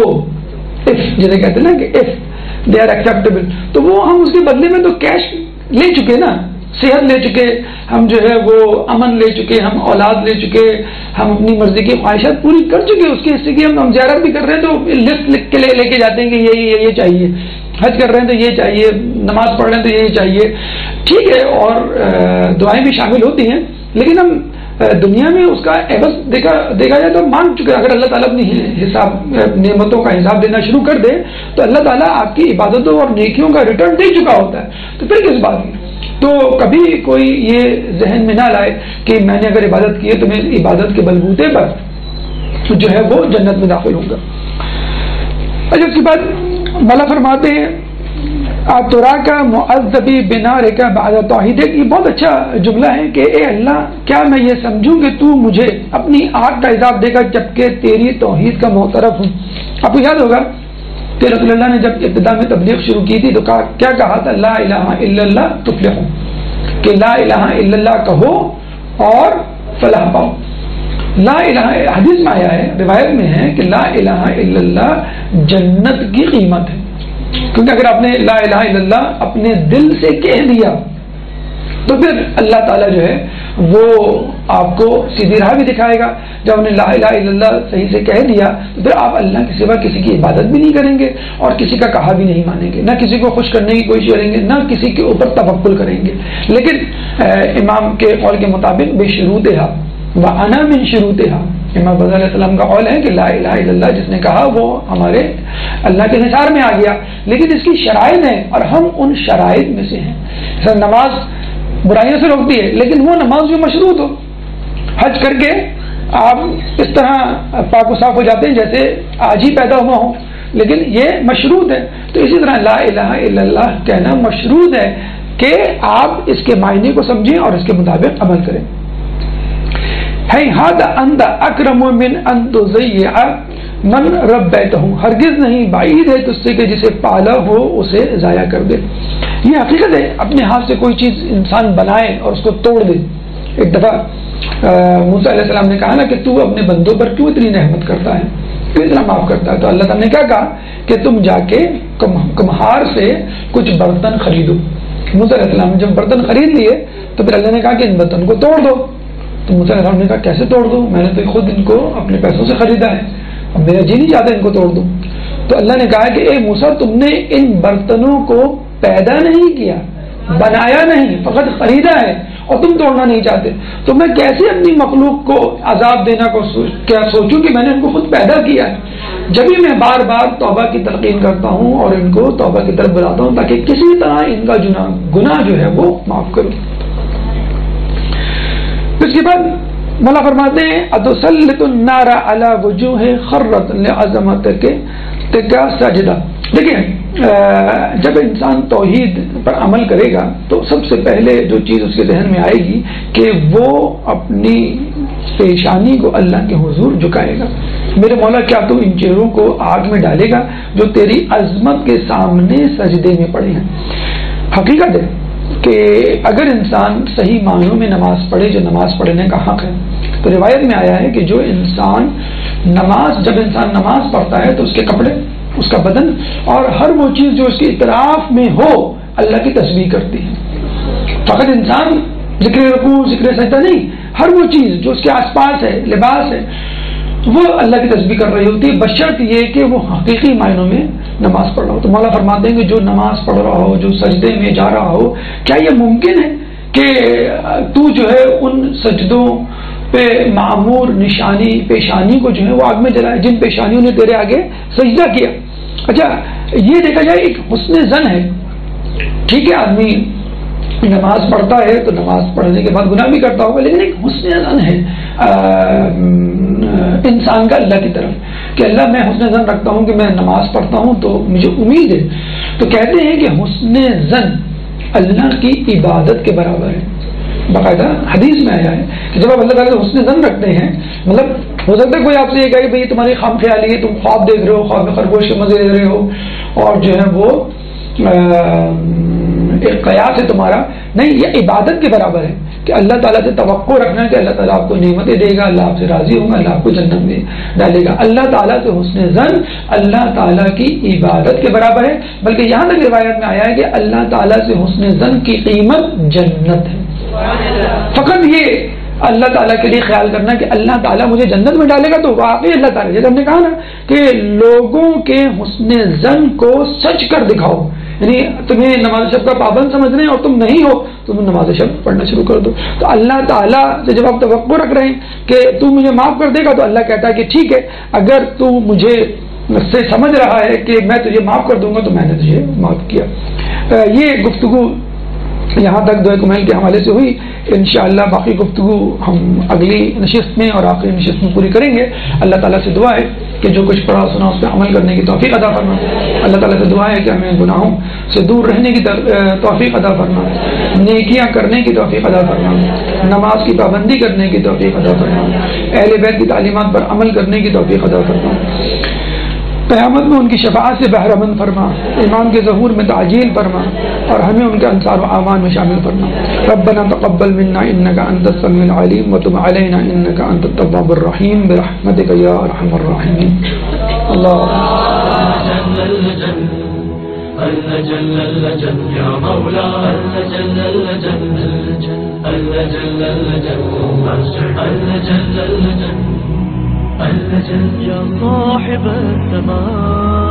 جسے کہتے ہیں نا کہ if they are acceptable، تو وہ ہم اس کے بدلے میں تو کیش لے چکے نا، صحت لے چکے، ہم جو ہے وہ امن لے چکے، ہم اولاد لے چکے، ہم اپنی مرضی کی خواہشات پوری کر چکے. اس کے حصے کی ہم زیارت بھی کر رہے ہیں تو لسٹ لکھ کے لے کے جاتے ہیں کہ یہ چاہیے. حج کر رہے ہیں تو یہ چاہیے، نماز پڑھ رہے ہیں تو یہ چاہیے. ٹھیک ہے، اور دعائیں بھی شامل ہوتی ہیں، لیکن ہم دنیا میں اس کا عوض دیکھا جائے تو مانگ چکے. اگر اللہ تعالیٰ اپنی نعمتوں کا حساب دینا شروع کر دے تو اللہ تعالیٰ آپ کی عبادتوں اور نیکیوں کا ریٹرن دے چکا ہوتا ہے. تو پھر کس بات کی؟ تو کبھی کوئی یہ ذہن میں نہ لائے کہ میں نے اگر عبادت کی ہے تو میں عبادت کے بلبوتے پر جو ہے وہ جنت میں داخل ہوں گا. اچھا، اس کے بعد مولا فرماتے ہیں آتورا کا معذبی بنار کا بعد توحید. یہ بہت اچھا جملہ ہے کہ اے اللہ کیا میں یہ سمجھوں کہ تو مجھے اپنی آگ کا عذاب دے گا جبکہ تیری توحید کا معترف ہوں. آپ کو یاد ہوگا کہ رسول اللہ نے جب ابتدا میں تبلیغ شروع کی تھی تو کیا کہا تھا؟ لا الہ الا اللہ تفلحو، کہ لا الہ الا اللہ کہو اور فلاح پاؤ. لا الہ، حدیث میں آیا ہے، روایت میں ہے کہ لا الہ الا اللہ جنت کی قیمت ہے. کیونکہ اگر آپ نے لا الہ الا اللہ اپنے دل سے کہہ دیا تو پھر اللہ تعالیٰ جو ہے وہ آپ کو سیدھی راہ بھی دکھائے گا. جب ہم نے لا الہ الا اللہ صحیح سے کہہ دیا تو پھر آپ اللہ کے سوا کسی کی عبادت بھی نہیں کریں گے اور کسی کا کہا بھی نہیں مانیں گے، نہ کسی کو خوش کرنے کی کوشش کریں گے، نہ کسی کے اوپر توکل کریں گے. لیکن امام کے قول کے مطابق بے شروطہا وَأَنَا مِن شُرُوطِهَا، امام فضل علیہ السلام کا قول ہے کہ لا الہ الا اللہ جس نے کہا وہ ہمارے اللہ کے نثار میں آ گیا. لیکن اس کی شرائط ہیں اور ہم ان شرائط میں سے ہیں. سر نماز برائیوں سے روکتی ہے لیکن وہ نماز جو مشروط ہو. حج کر کے آپ اس طرح پاک و صاف ہو جاتے ہیں جیسے آج ہی پیدا ہوا ہوں، لیکن یہ مشروط ہے. تو اسی طرح لا الہ الا اللہ کہنا مشروط ہے کہ آپ اس کے معنی کو سمجھیں اور اس کے مطابق عمل کریں. هيهات أنت أكرم من أن تضيع من ربیتہ، ہرگز نہیں بعید ہے تجھ سے کہ جسے پالا ہو اسے ضائع کر دے. یہ حقیقت ہے، اپنے ہاتھ سے کوئی چیز انسان بنائے اور اس کو توڑ دے. ایک دفعہ موسیٰ علیہ السلام نے کہا نا کہ تو اپنے بندوں پر کیوں اتنی رحمت کرتا ہے، کیوں اتنا معاف کرتا ہے؟ تو اللہ تعالیٰ نے کیا کہا کہ تم جا کے کمہار سے کچھ برتن خریدو. موسیٰ علیہ السلام نے جب برتن خرید لیے تو پھر اللہ نے کہا کہ ان برتن کو توڑ دو. تو موسیٰ علیہ السلام نے کہا کیسے توڑ دوں، میں نے تو خود ان کو اپنے پیسوں سے خریدا ہے، اب میرا جی نہیں چاہتا ان کو توڑ دوں. تو اللہ نے کہا کہ اے موسیٰ تم نے ان برتنوں کو پیدا نہیں کیا، بنایا نہیں، فقط خریدا ہے اور تم توڑنا نہیں چاہتے. تو میں کیسے اپنی مخلوق کو عذاب دینا کو کیا سوچوں کہ میں نے ان کو خود پیدا کیا ہے. جبھی میں بار بار توبہ کی تلقین کرتا ہوں اور ان کو توبہ کی طرف بلاتا ہوں تاکہ کسی طرح ان کا گناہ جو ہے وہ معاف کروں. اس کے بعد مولا فرماتے ہیں اتسلط النار علی وجوہ خرت لعظمتک سجدہ. دیکھیں جب انسان توحید پر عمل کرے گا تو سب سے پہلے جو چیز اس کے ذہن میں آئے گی کہ وہ اپنی پیشانی کو اللہ کے حضور جھکائے گا. میرے مولا کیا تو ان چہروں کو آگ میں ڈالے گا جو تیری عظمت کے سامنے سجدے میں پڑے ہیں. حقیقت ہے کہ اگر انسان صحیح معنوں میں نماز پڑھے جو نماز پڑھنے کا حق ہے، تو روایت میں آیا ہے کہ جو انسان جب انسان نماز پڑھتا ہے تو اس کے کپڑے، اس کا بدن اور ہر وہ چیز جو اس کے اطراف میں ہو اللہ کی تسبیح کرتی ہے. فقط انسان ذکر رکوع ذکر سجدہ نہیں، ہر وہ چیز جو اس کے آس پاس ہے، لباس ہے، وہ اللہ کی تسبیح کر رہی ہوتی ہے، بشرط یہ کہ وہ حقیقی معنوں میں نماز پڑھ رہا ہو. تو مولا فرماتے ہیں کہ جو نماز پڑھ رہا ہو، جو سجدے میں جا رہا ہو، کیا یہ ممکن ہے کہ تو جو ہے ان سجدوں پہ معمور نشانی پیشانی کو جو ہے وہ آگ میں جلائے جن پیشانیوں نے تیرے آگے سجدہ کیا. اچھا یہ دیکھا جائے ایک حسن زن ہے. ٹھیک ہے آدمی نماز پڑھتا ہے تو نماز پڑھنے کے بعد گناہ بھی کرتا ہوگا، لیکن ایک حسن زن ہے انسان کا اللہ کی طرف کہ اللہ میں حسن زن رکھتا ہوں کہ میں نماز پڑھتا ہوں تو مجھے امید ہے. تو کہتے ہیں کہ حسن زن اللہ کی عبادت کے برابر ہے. باقاعدہ حدیث میں آیا ہے کہ جب آپ اللہ تعالیٰ سے حسن زن رکھتے ہیں، مطلب ہو سکتا ہے کوئی آپ سے یہ کہے کہ بھائی تمہاری خام خیالی ہے، تم خواب دیکھ رہے ہو، خواب میں خرگوش کے مزے لے رہے ہو اور جو ہے وہ ایک قیاس ہے تمہارا. نہیں، یہ عبادت کے برابر ہے کہ اللہ تعالیٰ سے توقع رکھنا کہ اللہ تعالیٰ آپ کو نعمتیں دے گا، اللہ آپ سے راضی ہوگا، اللہ آپ کو جنت میں ڈالے گا. اللہ تعالیٰ سے حسن زن اللہ تعالیٰ کی عبادت کے برابر ہے. بلکہ یہاں تک روایت میں آیا ہے کہ اللہ تعالیٰ سے حسن زن کی قیمت جنت ہے. فقط یہ اللہ تعالیٰ کے لیے خیال کرنا کہ اللہ تعالیٰ مجھے جنت میں ڈالے گا تو واقعی اللہ تعالیٰ، جیسے ہم نے کہا نا کہ لوگوں کے حسن زن کو سچ کر دکھاؤ. یعنی تمہیں نماز شب کا پابند سمجھ رہے ہیں اور تم نہیں ہو، تم نماز شب پڑھنا شروع کر دو. تو اللہ تعالیٰ سے جب آپ توقع رکھ رہے ہیں کہ تو مجھے معاف کر دے گا تو اللہ کہتا ہے کہ ٹھیک ہے، اگر تو مجھے سے سمجھ رہا ہے کہ میں تجھے معاف کر دوں گا تو میں نے تجھے معاف کیا. یہ گفتگو یہاں تک دعائے کمیل کے حوالے سے ہوئی. انشاءاللہ باقی گفتگو ہم اگلی نشست میں اور آخری نشست میں پوری کریں گے. اللہ تعالیٰ سے دعا ہے کہ جو کچھ پڑھا سنا اس پہ عمل کرنے کی توفیق عطا فرما. اللہ تعالیٰ سے دعا ہے کہ ہمیں گناہوں سے دور رہنے کی توفیق عطا فرما، نیکیاں کرنے کی توفیق عطا فرما، نماز کی پابندی کرنے کی توفیق عطا فرما، اہل بیت کی تعلیمات پر عمل کرنے کی توفیق عطا فرما، قیامت میں ان کی شفاعت سے بہرہ مند فرما، ایمان کے ظہور میں تعجیل فرما اور ہمیں ان کے انصار و اعوان میں شامل فرما. ربنا تقبل منا انك انت السميع العليم وتب علينا انك انت التواب الرحيم برحمتك يا ارحم الراحمين. الله يا مولا يا صاحب السماء